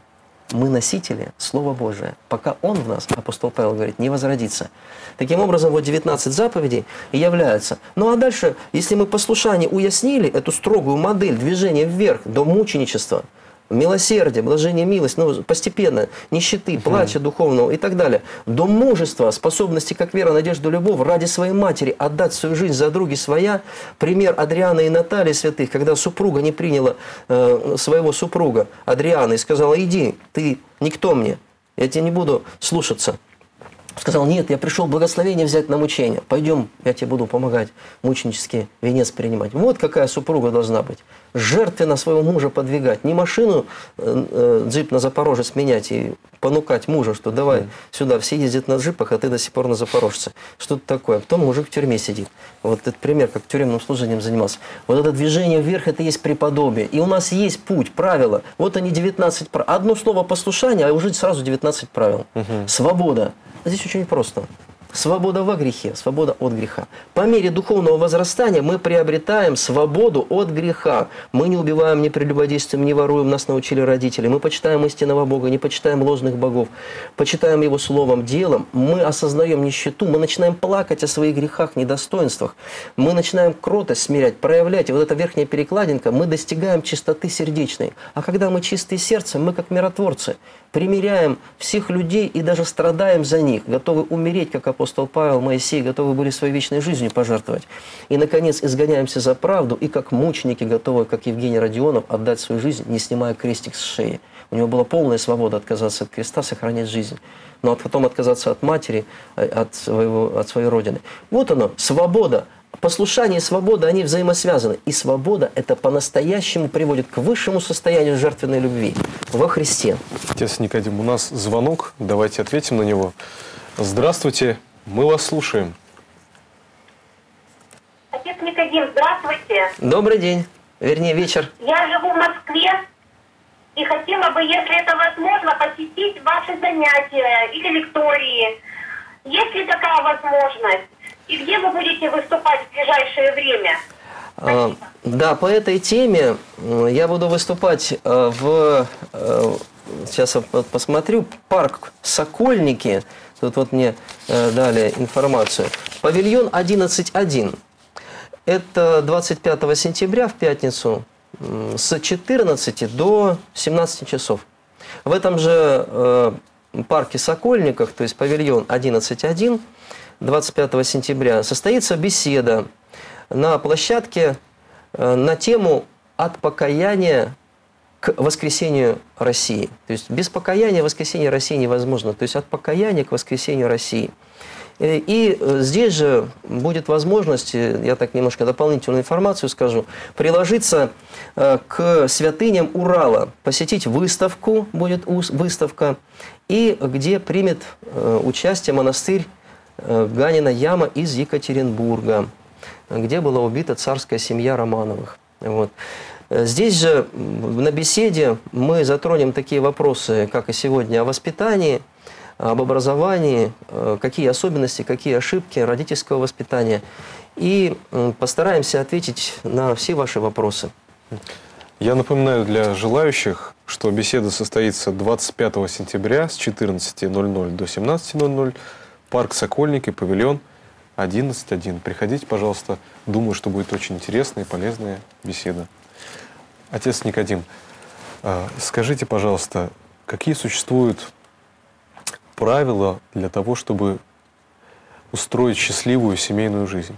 Мы носители Слова Божия. Пока Он в нас, апостол Павел говорит, не возродится. Таким образом, вот 19 заповедей и являются. Ну а дальше, если мы послушание уяснили, эту строгую модель движения вверх до мученичества, милосердие, блажение, милость, ну, постепенно, нищеты, плача духовного и так далее, до мужества, способности, как вера, надежда, любовь, ради своей матери отдать свою жизнь за други своя. Пример Адриана и Натальи святых, когда супруга не приняла своего супруга Адриана и сказала, иди, ты никто мне, я тебя не буду слушаться. Сказал, нет, я пришел благословение взять на мучение. Пойдем, я тебе буду помогать мученический венец принимать. Вот какая супруга должна быть. Жертвенно своего мужа подвигать. Не машину джип на Запорожец менять и понукать мужа, что давай сюда, все ездят на джипах, а ты до сих пор на Запорожце. Что-то такое. А потом мужик в тюрьме сидит. Вот этот пример, как тюремным служением занимался. Вот это движение вверх, это есть преподобие. И у нас есть путь, правила. Вот они 19 правил. Одно слово послушание, а уже сразу 19 правил. Свобода. Здесь очень просто. Свобода во грехе, свобода от греха. По мере духовного возрастания мы приобретаем свободу от греха. Мы не убиваем, не прелюбодействуем, не воруем, нас научили родители. Мы почитаем истинного Бога, не почитаем ложных богов. Почитаем Его словом, делом. Мы осознаем нищету, мы начинаем плакать о своих грехах, недостоинствах. Мы начинаем кротость смирять, проявлять. И вот эта верхняя перекладинка, мы достигаем чистоты сердечной. А когда мы чистые сердцем, мы как миротворцы. Примиряем всех людей и даже страдаем за них, готовы умереть, как апостол Павел, Моисей, готовы были своей вечной жизнью пожертвовать. И, наконец, изгоняемся за правду, и как мученики готовы, как Евгений Родионов, отдать свою жизнь, не снимая крестик с шеи. У него была полная свобода отказаться от креста, сохранять жизнь. Но потом отказаться от матери, от своей родины. Вот оно, свобода. Послушание и свобода, они взаимосвязаны. И свобода это по-настоящему приводит к высшему состоянию жертвенной любви во Христе. Отец Никодим, у нас звонок, давайте ответим на него. Здравствуйте, мы вас слушаем. Отец Никодим, здравствуйте. Добрый день, вернее вечер. Я живу в Москве и хотела бы, если это возможно, посетить ваши занятия или лектории. Есть ли такая возможность? И где вы будете выступать в ближайшее время? Да, по этой теме я буду выступать сейчас я посмотрю, парк «Сокольники». Тут вот мне дали информацию. Павильон 11.1. Это 25 сентября в пятницу с 14 до 17 часов. В этом же парке «Сокольниках», то есть павильон 11.1, 25 сентября, состоится беседа на площадке на тему «От покаяния к воскресению России». То есть без покаяния воскресение России невозможно. То есть от покаяния к воскресению России. И здесь же будет возможность, я так немножко дополнительную информацию скажу, приложиться к святыням Урала, посетить выставку, будет выставка, и где примет участие монастырь Ганина Яма из Екатеринбурга, где была убита царская семья Романовых. Вот. Здесь же на беседе мы затронем такие вопросы, как и сегодня, о воспитании, об образовании, какие особенности, какие ошибки родительского воспитания. И постараемся ответить на все ваши вопросы. Я напоминаю для желающих, что беседа состоится 25 сентября с 14:00 до 17:00. Парк «Сокольники», павильон 11.1. Приходите, пожалуйста. Думаю, что будет очень интересная и полезная беседа. Отец Никодим, скажите, пожалуйста, какие существуют правила для того, чтобы устроить счастливую семейную жизнь?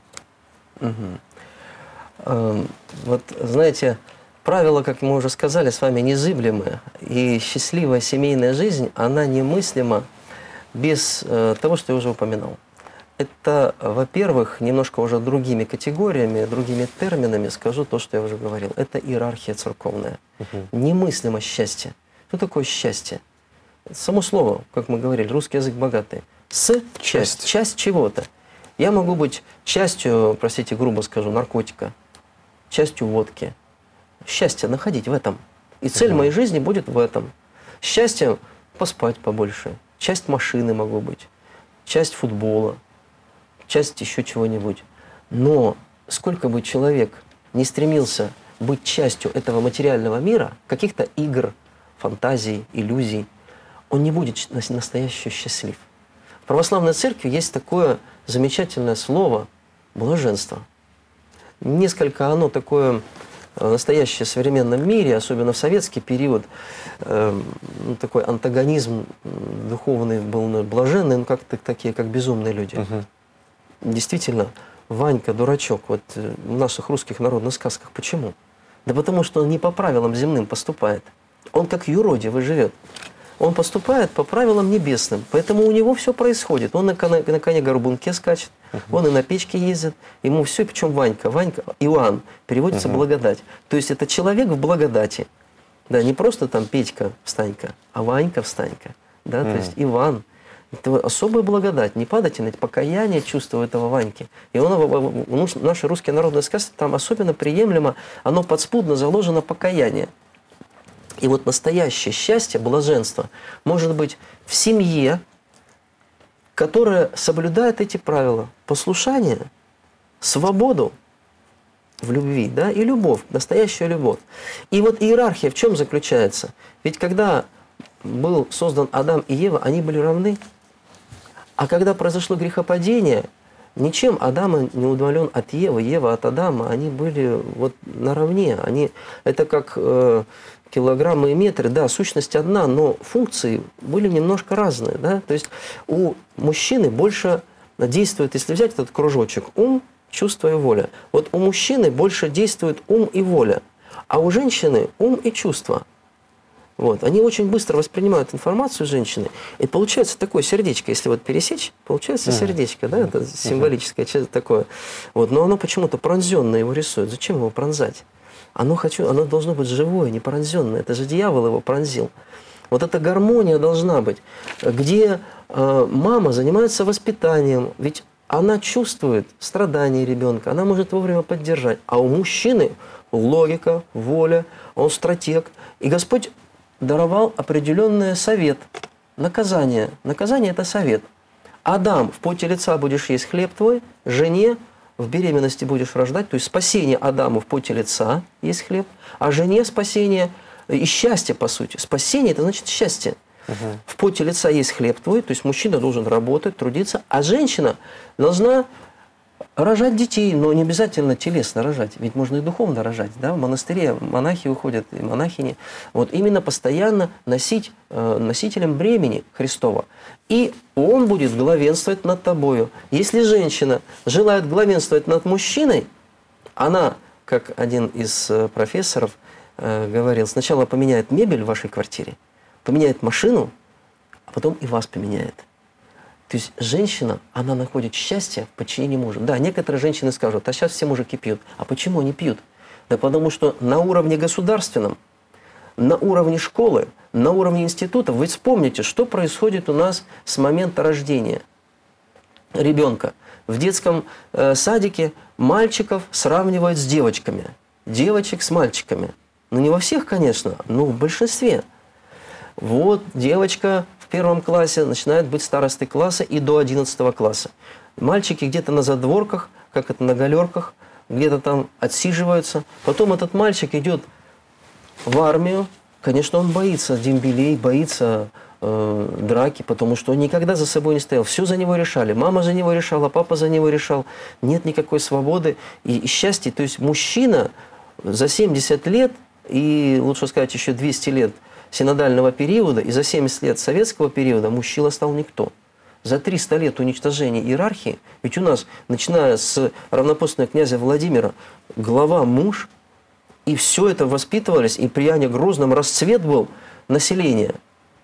Вот, знаете, правила, как мы уже сказали, с вами незыблемые. И счастливая семейная жизнь, она немыслима без того, что я уже упоминал. Это, во-первых, немножко уже другими категориями, другими терминами скажу то, что я уже говорил. Это иерархия церковная. Немыслимо счастье. Что такое счастье? Само слово, как мы говорили, русский язык богатый. Часть. Часть чего-то. Я могу быть частью, простите, грубо скажу, наркотика, частью водки. Счастье находить в этом. И цель моей жизни будет в этом. Счастье поспать побольше. Часть машины могу быть. Часть футбола. Часть еще чего-нибудь. Но сколько бы человек не стремился быть частью этого материального мира, каких-то игр, фантазий, иллюзий, он не будет настоящий счастлив. В православной церкви есть такое замечательное слово «блаженство». Несколько оно такое настоящее в современном мире, особенно в советский период, такой антагонизм духовный был блаженный, ну, как такие, как безумные люди. Действительно, Ванька дурачок вот в наших русских народных сказках. Почему? Да потому что он не по правилам земным поступает. Он как юродивый живет. Он поступает по правилам небесным. Поэтому у него все происходит. Он на коне-горбунке скачет, он и на печке ездит. Ему все, причем Ванька, Иоанн, переводится благодать. То есть это человек в благодати. Да, не просто там Петька, встанька, а Ванька, встанька. Да, то есть Иван. Это особая благодать. Не падайте на покаяние чувства этого Ваньки. И наши русские народные сказки, там особенно приемлемо, оно подспудно заложено покаяние. И вот настоящее счастье, блаженство, может быть в семье, которая соблюдает эти правила. Послушание, свободу в любви, да, и любовь, настоящая любовь. И вот иерархия в чем заключается? Ведь когда был создан Адам и Ева, они были равны. А когда произошло грехопадение, ничем Адам не удовлетворен от Евы, Ева от Адама. Они были вот наравне. Это как килограммы и метры. Да, сущность одна, но функции были немножко разные. Да? То есть у мужчины больше действует, если взять этот кружочек, ум, чувство и воля. Вот у мужчины больше действует ум и воля, а у женщины ум и чувство. Вот. Они очень быстро воспринимают информацию женщины, и получается такое сердечко, если вот пересечь, получается сердечко, да, это символическое такое. Вот. Но оно почему-то пронзенное его рисует. Зачем его пронзать? Оно должно быть живое, не пронзенное. Это же дьявол его пронзил. Вот эта гармония должна быть, где мама занимается воспитанием, ведь она чувствует страдания ребенка, она может вовремя поддержать. А у мужчины логика, воля, он стратег. И Господь даровал определенный совет, наказание. Наказание – это совет. Адам, в поте лица будешь есть хлеб твой, жене в беременности будешь рождать, то есть спасение Адаму в поте лица есть хлеб, а жене спасение и счастье, по сути. Спасение – это значит счастье. В поте лица есть хлеб твой, то есть мужчина должен работать, трудиться, а женщина должна рожать детей, но не обязательно телесно рожать, ведь можно и духовно рожать. Да? В монастыре монахи уходят, и монахини. Вот именно постоянно носить носителем бремени Христова. И он будет главенствовать над тобою. Если женщина желает главенствовать над мужчиной, она, как один из профессоров говорил, сначала поменяет мебель в вашей квартире, поменяет машину, а потом и вас поменяет. То есть женщина, она находит счастье в подчинении мужа. Да, некоторые женщины скажут, а сейчас все мужики пьют. А почему они пьют? Да потому что на уровне государственном, на уровне школы, на уровне института, вы вспомните, что происходит у нас с момента рождения ребенка. В детском садике мальчиков сравнивают с девочками, девочек с мальчиками. Ну не во всех, конечно, но в большинстве. Вот девочка в первом классе начинает быть старостой класса и до 11 класса. Мальчики где-то на задворках, как это на галерках, где-то там отсиживаются. Потом этот мальчик идет в армию. Конечно, он боится дембелей, боится драки, потому что он никогда за собой не стоял. Все за него решали. Мама за него решала, папа за него решал. Нет никакой свободы и счастья. То есть мужчина за 70 лет, и лучше сказать еще 200 лет синодального периода, и за 70 лет советского периода мужчина стал никто. За 300 лет уничтожения иерархии, ведь у нас, начиная с равнопостного князя Владимира, глава муж, и все это воспитывались, и при Иоанне Грозном расцвет был населения.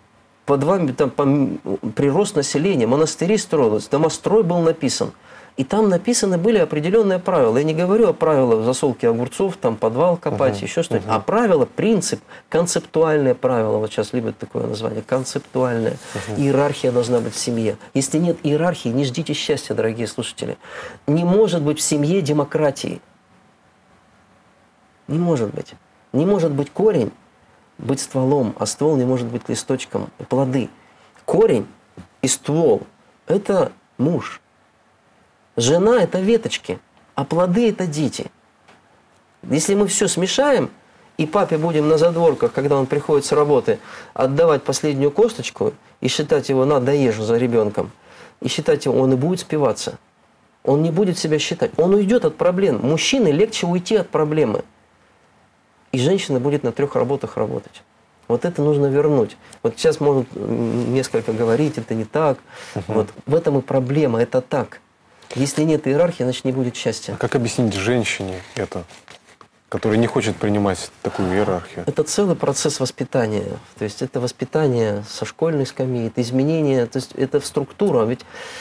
Прирост населения, монастыри строилось, домострой был написан. И там написаны были определенные правила. Я не говорю о правилах засолки огурцов, там подвал копать, еще что-нибудь. А правила, принцип, концептуальное правило. Вот сейчас любят такое название. Концептуальное. Иерархия должна быть в семье. Если нет иерархии, не ждите счастья, дорогие слушатели. Не может быть в семье демократии. Не может быть. Не может быть корень быть стволом, а ствол не может быть листочком. Плоды. Корень и ствол – это муж. Жена – это веточки, а плоды – это дети. Если мы все смешаем, и папе будем на задворках, когда он приходит с работы, отдавать последнюю косточку и считать его на доезжу за ребенком, и считать его, он и будет спиваться. Он не будет себя считать. Он уйдет от проблем. Мужчине легче уйти от проблемы. И женщина будет на 3 работах работать. Вот это нужно вернуть. Вот сейчас могут несколько говорить, это не так. Вот в этом и проблема, это так. Если нет иерархии, значит не будет счастья. А как объяснить женщине это, которая не хочет принимать такую иерархию? Это целый процесс воспитания. То есть это воспитание со школьной скамьи, это изменение, то есть это структура. Ведь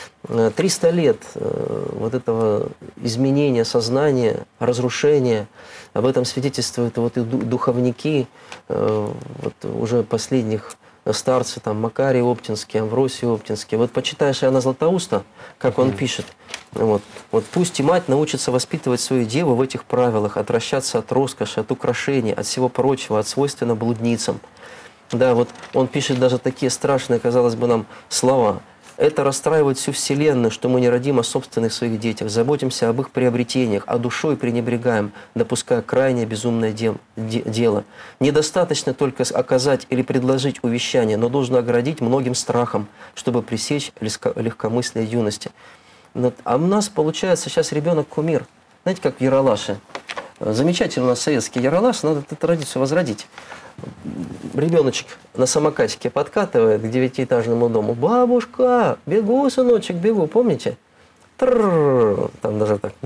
300 лет вот этого изменения сознания, разрушения, об этом свидетельствуют вот и духовники, вот уже последних старцы, там Макарий Оптинский, Амвросий Оптинский. Вот почитаешь Иоанна Златоуста, как он пишет. Вот пусть и мать научится воспитывать свою деву в этих правилах, отвращаться от роскоши, от украшений, от всего прочего, от свойственно блудницам. Да, вот он пишет даже такие страшные, казалось бы, нам слова. Это расстраивает всю вселенную, что мы не родим о собственных своих детях, заботимся об их приобретениях, а душой пренебрегаем, допуская крайне безумное дело. Недостаточно только оказать или предложить увещание, но должно оградить многим страхом, чтобы пресечь легкомыслие юности. А у нас получается сейчас ребенок кумир. Знаете, как в Ералаше. Замечательно у нас советский Ералаш, надо эту традицию возродить. Ребеночек на самокатике подкатывает к 9-этажному дому. «Бабушка, бегу, сыночек, бегу», помните? Трррррр, там даже так.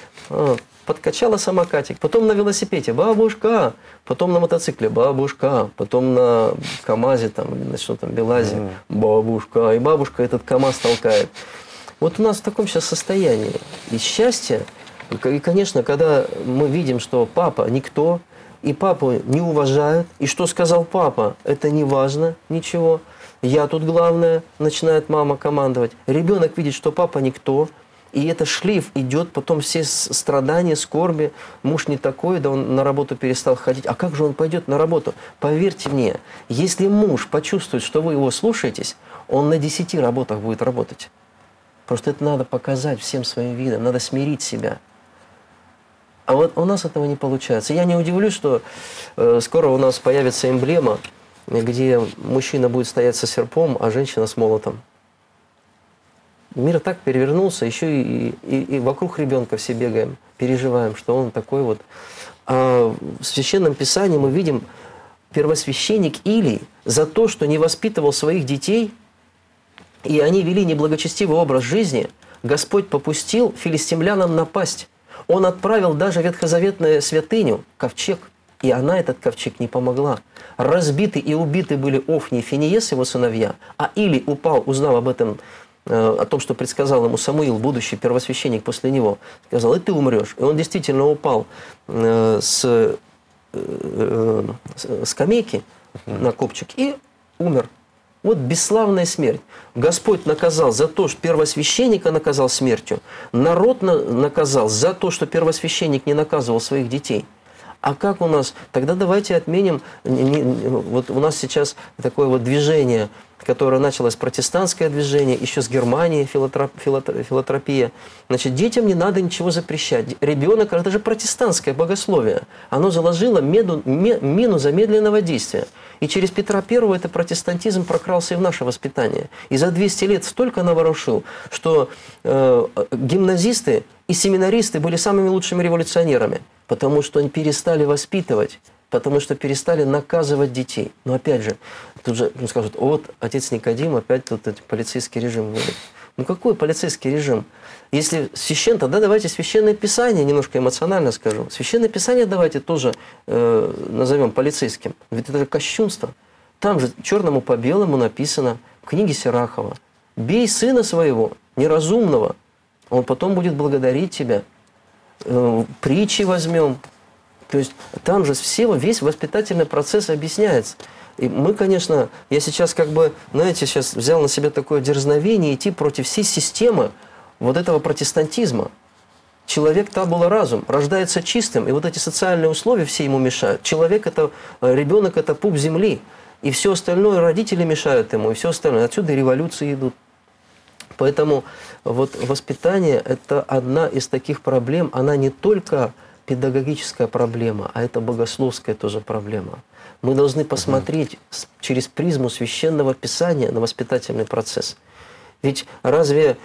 Подкачала самокатик, потом на велосипеде «Бабушка», потом на мотоцикле «Бабушка», потом на КамАЗе, там, или на что там, БелАЗе «Бабушка», и бабушка этот КамАЗ толкает. Вот у нас в таком сейчас состоянии. И счастье, и, конечно, когда мы видим, что папа никто, и папу не уважают, и что сказал папа, это не важно, ничего. Я тут главное, начинает мама командовать. Ребенок видит, что папа никто, и это шлейф идет, потом все страдания, скорби. Муж не такой, да он на работу перестал ходить. А как же он пойдет на работу? Поверьте мне, если муж почувствует, что вы его слушаетесь, он на 10 работах будет работать. Просто это надо показать всем своим видом, надо смирить себя. А вот у нас этого не получается. Я не удивлюсь, что скоро у нас появится эмблема, где мужчина будет стоять со серпом, а женщина с молотом. Мир так перевернулся, еще и вокруг ребенка все бегаем, переживаем, что он такой вот. А в Священном Писании мы видим, первосвященник Илий за то, что не воспитывал своих детей, и они вели неблагочестивый образ жизни, Господь попустил филистимлянам напасть. Он отправил даже ветхозаветную святыню, ковчег, и она, этот ковчег, не помогла. Разбиты и убиты были Офни и Финеес, его сыновья, а Илий упал, узнав об этом, о том, что предсказал ему Самуил, будущий первосвященник после него, сказал: и ты умрешь. И он действительно упал с скамейки на копчик и умер. Вот бесславная смерть. Господь наказал за то, что первосвященника наказал смертью. Народ наказал за то, что первосвященник не наказывал своих детей. А как у нас? Тогда давайте отменим. Вот у нас сейчас такое вот движение, которое началось, протестантское движение, еще с Германии, филотропия. Значит, детям не надо ничего запрещать. Ребенок, это же протестантское богословие. Оно заложило мину замедленного действия. И через Петра I этот протестантизм прокрался и в наше воспитание. И за 200 лет столько наворушил, что гимназисты и семинаристы были самыми лучшими революционерами, потому что они перестали воспитывать, потому что перестали наказывать детей. Но опять же, тут же скажут: вот отец Никодим опять тут полицейский режим вводит. Ну какой полицейский режим? Если священное, тогда давайте Священное Писание, немножко эмоционально скажу. Священное Писание давайте тоже назовем полицейским. Ведь это же кощунство. Там же черному по белому написано в книге Сирахова: бей сына своего, неразумного, он потом будет благодарить тебя. Притчи возьмем. То есть там же весь воспитательный процесс объясняется. И мы, конечно, я сейчас знаете, сейчас взял на себя такое дерзновение идти против всей системы вот этого протестантизма. Человек табула разум, рождается чистым, и вот эти социальные условия все ему мешают. Ребенок это пуп земли, и все остальное родители мешают ему, и все остальное. Отсюда и революции идут. Поэтому вот воспитание – это одна из таких проблем, она не только педагогическая проблема, а это богословская тоже проблема. Мы должны посмотреть через призму Священного Писания на воспитательный процесс. Ведь разве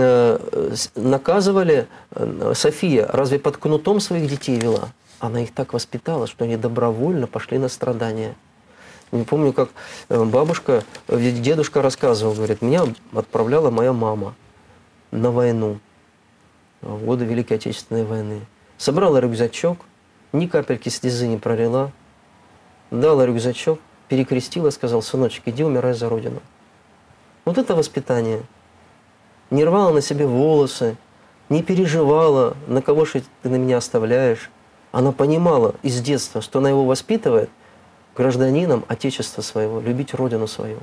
наказывали София, разве под кнутом своих детей вела? Она их так воспитала, что они добровольно пошли на страдания. Не помню, как бабушка, дедушка рассказывал, говорит: меня отправляла моя мама на войну в годы Великой Отечественной войны. Собрала рюкзачок, ни капельки слезы не пролила, дала рюкзачок, перекрестила, сказал: сыночек, иди умирай за Родину. Вот это воспитание. Не рвала на себе волосы, не переживала, на кого же ты на меня оставляешь. Она понимала из детства, что она его воспитывает гражданином Отечества своего, любить Родину свою.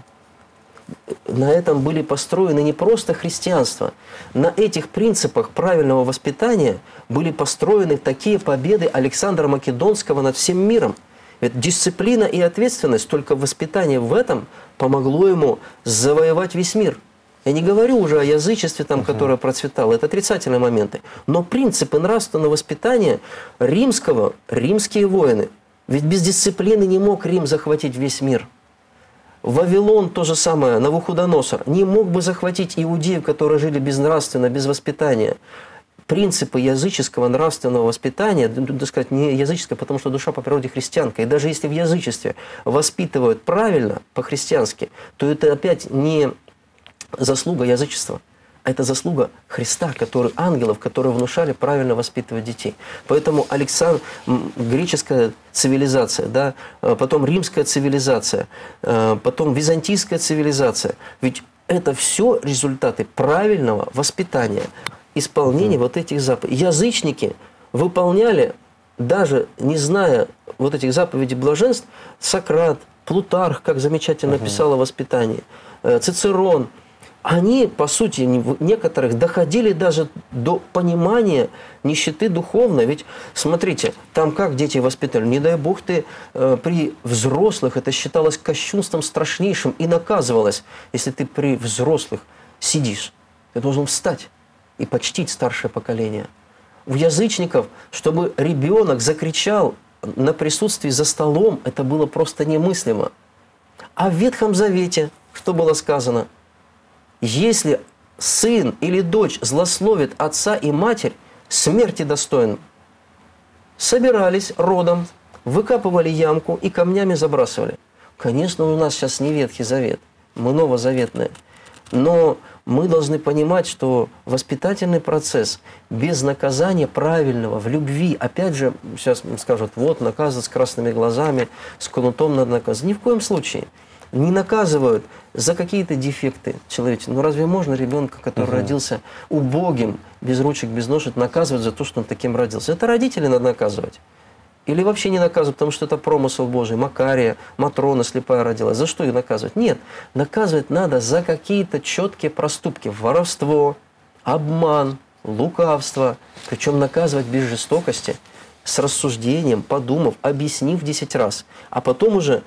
На этом были построены не просто христианство. На этих принципах правильного воспитания были построены такие победы Александра Македонского над всем миром. Ведь дисциплина и ответственность, только воспитание в этом помогло ему завоевать весь мир. Я не говорю уже о язычестве, которое процветало, это отрицательные моменты. Но принципы нравственного воспитания римские воины, ведь без дисциплины не мог Рим захватить весь мир. Вавилон то же самое, Навуходоносор, не мог бы захватить иудеев, которые жили безнравственно, без воспитания. Принципы языческого нравственного воспитания, так сказать, не языческое, потому что душа по природе христианка, и даже если в язычестве воспитывают правильно, по-христиански, то это опять не заслуга язычества, а это заслуга Христа, ангелов, которые внушали правильно воспитывать детей. Поэтому греческая цивилизация, да, потом римская цивилизация, потом византийская цивилизация, ведь это все результаты правильного воспитания, исполнения вот этих заповедей. Язычники выполняли, даже не зная вот этих заповедей блаженств, Сократ, Плутарх, как замечательно писал о воспитании, Цицерон, они, по сути, некоторых доходили даже до понимания нищеты духовной. Ведь, смотрите, там как дети воспитали? Не дай Бог ты при взрослых, это считалось кощунством страшнейшим и наказывалось, если ты при взрослых сидишь. Ты должен встать и почтить старшее поколение. У язычников, чтобы ребенок закричал на присутствии за столом, это было просто немыслимо. А в Ветхом Завете что было сказано? Если сын или дочь злословит отца и матерь, смерти достоин. Собирались родом, выкапывали ямку и камнями забрасывали. Конечно, у нас сейчас не Ветхий Завет, мы новозаветные. Но мы должны понимать, что воспитательный процесс без наказания правильного, в любви, опять же, сейчас скажут, вот, наказывают с красными глазами, с кнутом надо наказывать. Ни в коем случае. Не наказывают за какие-то дефекты человеческие. Ну разве можно ребенка, который родился убогим, без ручек, без ножек, наказывать за то, что он таким родился? Это родители надо наказывать. Или вообще не наказывать, потому что это промысел Божий. Макария, Матрона слепая родилась. За что ее наказывать? Нет. Наказывать надо за какие-то четкие проступки. Воровство, обман, лукавство. Причем наказывать без жестокости, с рассуждением, подумав, объяснив 10 раз. А потом уже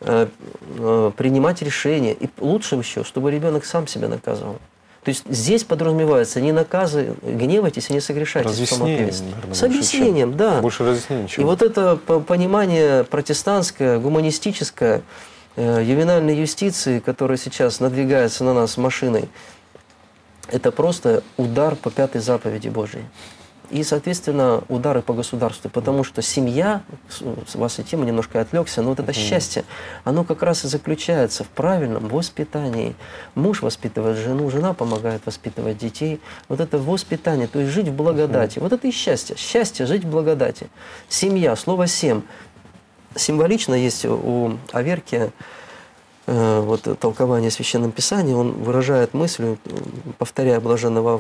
принимать решения. И лучше еще, чтобы ребенок сам себя наказывал. То есть здесь подразумевается не наказы, гневайтесь и не согрешайтесь. Разъяснение, наверное, с объяснением, да. Больше разъяснений, чем... И вот это понимание протестантское, гуманистическое, ювенальной юстиции, которая сейчас надвигается на нас машиной, это просто удар по 5-й заповеди Божией. И, соответственно, удары по государству. Потому что семья, с вашей темы немножко отвлекся, но вот это счастье, оно как раз и заключается в правильном воспитании. Муж воспитывает жену, жена помогает воспитывать детей. Вот это воспитание, то есть жить в благодати. Вот это и счастье. Счастье – жить в благодати. Семья, слово «сем». Символично есть у Аверкия вот толкование Священного Писания, он выражает мысль, повторяя блаженного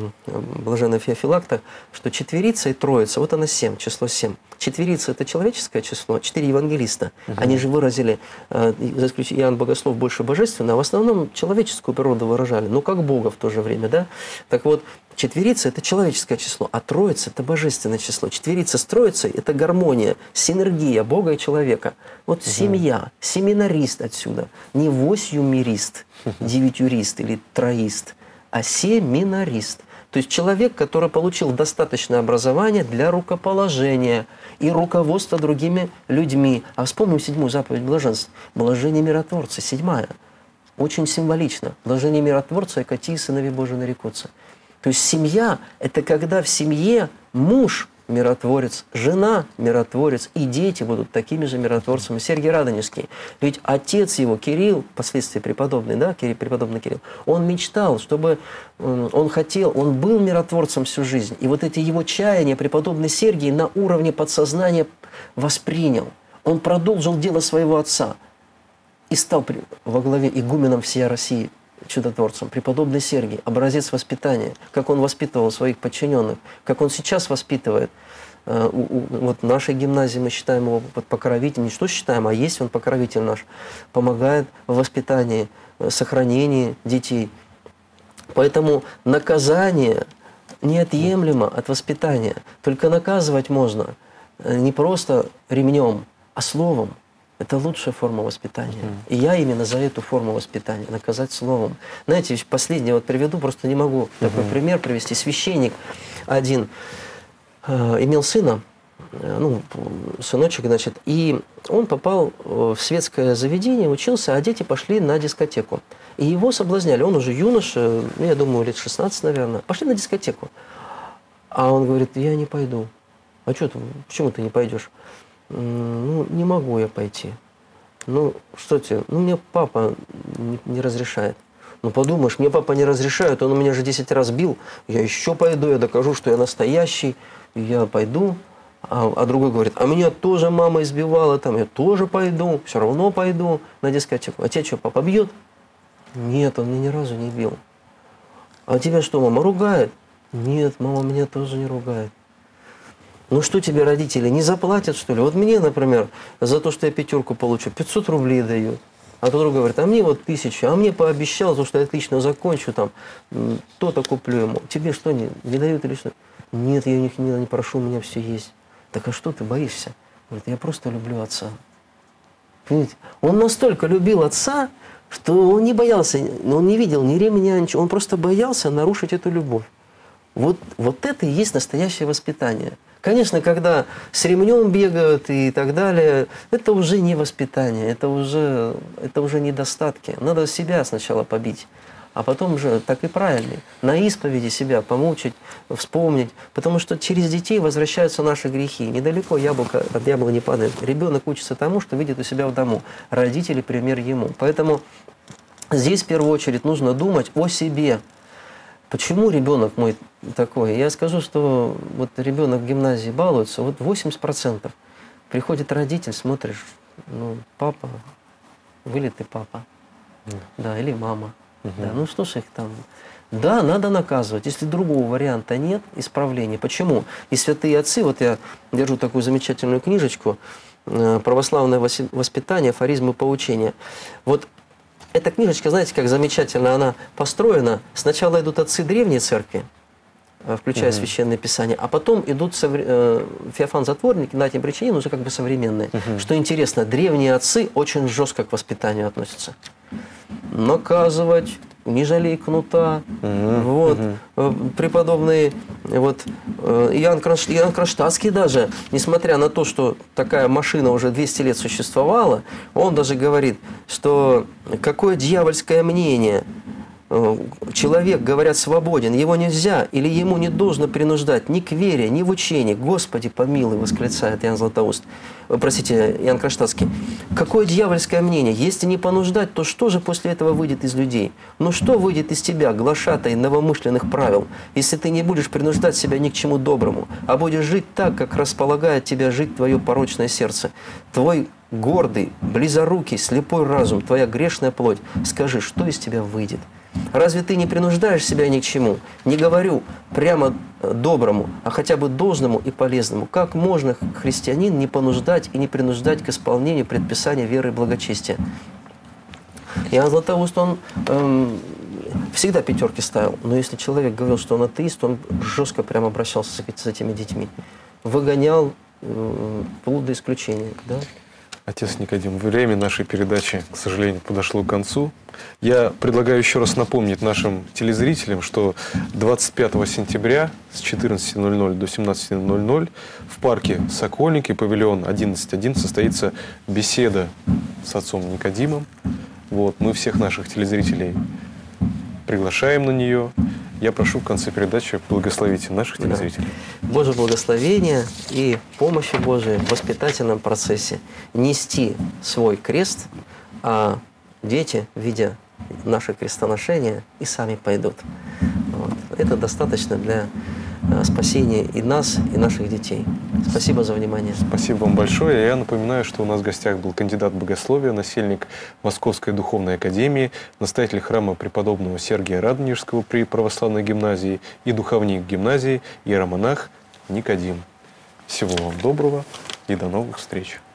Феофилакта, что четверица и троица, вот она 7, число 7. Четверица – это человеческое число, 4 евангелиста. Они же выразили, за исключением Иоанн Богослов, больше божественно, а в основном человеческую природу выражали, ну как Бога в то же время, да? Так вот, четверица – это человеческое число, а троица – это божественное число. Четверица с троицей – это гармония, синергия Бога и человека. Вот семья, семинарист отсюда. Не восьюмирист, девятюрист или троист, а семинарист. То есть человек, который получил достаточное образование для рукоположения и руководства другими людьми. А вспомним 7-ю заповедь блаженства. Блажение миротворца, 7-я. Очень символично. Блажение миротворца, и коти и сынови Божии нарекутся. То есть семья – это когда в семье муж миротворец, жена миротворец, и дети будут такими же миротворцами. Сергий Радонежский. Ведь отец его, Кирилл, впоследствии преподобный, да, преподобный Кирилл, он мечтал, чтобы, он хотел, он был миротворцем всю жизнь. И вот эти его чаяния преподобный Сергий на уровне подсознания воспринял. Он продолжил дело своего отца и стал во главе игуменом всей России, чудотворцем. Преподобный Сергий, образец воспитания, как он воспитывал своих подчиненных, как он сейчас воспитывает. Вот в нашей гимназии мы считаем его покровителем, не что считаем, а есть он покровитель наш, помогает в воспитании, сохранении детей. Поэтому наказание неотъемлемо от воспитания. Только наказывать можно не просто ремнем, а словом. Это лучшая форма воспитания. И я именно за эту форму воспитания, наказать словом. Знаете, последнее вот приведу, просто не могу такой пример привести. Священник один имел сына, ну, сыночек, значит, и он попал в светское заведение, учился, а дети пошли на дискотеку. И его соблазняли, он уже юноша, ну, я думаю, лет 16, наверное, пошли на дискотеку. А он говорит, я не пойду. А что ты, почему ты не пойдешь? Ну, не могу я пойти. Ну, что тебе? Ну, мне папа не разрешает. Ну, подумаешь, мне папа не разрешает, он меня же 10 раз бил. Я еще пойду, я докажу, что я настоящий. Я пойду. А другой говорит, а меня тоже мама избивала, там, я тоже пойду, все равно пойду на дискотеку. А тебя что, папа бьет? Нет, он меня ни разу не бил. А тебя что, мама ругает? Нет, мама меня тоже не ругает. Ну что тебе родители не заплатят, что ли? Вот мне, например, за то, что я 5 получу, 500 рублей дают. А тот другой говорит, а мне вот 1000, а мне пообещал, что я отлично закончу, там, то-то куплю ему. Тебе что, не дают или что? Нет, я у них не прошу, у меня все есть. Так а что ты боишься? Говорит, я просто люблю отца. Понимаете? Он настолько любил отца, что он не боялся, он не видел ни ремня, ничего, он просто боялся нарушить эту любовь. Вот это и есть настоящее воспитание. Конечно, когда с ремнем бегают и так далее, это уже не воспитание, это уже недостатки. Надо себя сначала побить, а потом же так и правильно. На исповеди себя помучить, вспомнить, потому что через детей возвращаются наши грехи. Недалеко яблоко от яблони падает. Ребенок учится тому, что видит у себя в дому. Родители пример ему. Поэтому здесь в первую очередь нужно думать о себе. Почему ребенок мой такой? Я скажу, что вот ребенок в гимназии балуется, вот 80%. Приходит родитель, смотришь, ну, папа, вылитый папа, да, или мама. Да, ну что ж их там... Да, надо наказывать, если другого варианта нет, исправления. Почему? И святые отцы, вот я держу такую замечательную книжечку «Православное воспитание, афоризмы поучения». Вот эта книжечка, знаете, как замечательно она построена. Сначала идут отцы древней церкви, включая Священное Писание, а потом идут Феофан Затворник, Игнатий Бричанин, уже как бы современные. Что интересно, древние отцы очень жестко к воспитанию относятся. Наказывать, не жалей кнута. Вот. Преподобный вот, Иоанн Кронштадтский даже, несмотря на то, что такая машина уже 200 лет существовала, он даже говорит, что какое дьявольское мнение. Человек, говорят, свободен, его нельзя или ему не должно принуждать ни к вере, ни в учении. Господи, помилуй, восклицает Иоанн Златоуст. Простите, Иоанн Кронштадтский. Какое дьявольское мнение? Если не понуждать, то что же после этого выйдет из людей? Ну что выйдет из тебя, глашатай новомышленных правил, если ты не будешь принуждать себя ни к чему доброму, а будешь жить так, как располагает тебя жить твое порочное сердце? Твой гордый, близорукий, слепой разум, твоя грешная плоть. Скажи, что из тебя выйдет? Разве ты не принуждаешь себя ни к чему? Не говорю прямо доброму, а хотя бы должному и полезному. Как можно христианин не понуждать и не принуждать к исполнению предписания веры и благочестия? Иоанн Златоуст, он всегда пятерки ставил. Но если человек говорил, что он атеист, он жестко прямо обращался с этими детьми. Выгонял вплоть до исключения. Да? Отец Никодим, время нашей передачи, к сожалению, подошло к концу. Я предлагаю еще раз напомнить нашим телезрителям, что 25 сентября с 14:00 до 17:00 в парке Сокольники, павильон 11.1, состоится беседа с отцом Никодимом. Вот, мы всех наших телезрителей приглашаем на нее. Я прошу в конце передачи благословить наших телезрителей. Божье благословение и помощи Божией в воспитательном процессе. Нести свой крест, а дети, видя наше крестоношение, и сами пойдут. Вот. Это достаточно для спасения и нас, и наших детей. Спасибо за внимание. Спасибо вам большое. Я напоминаю, что у нас в гостях был кандидат богословия, насельник Московской духовной академии, настоятель храма преподобного Сергия Радонежского при православной гимназии и духовник гимназии, иеромонах Никодим. Всего вам доброго и до новых встреч.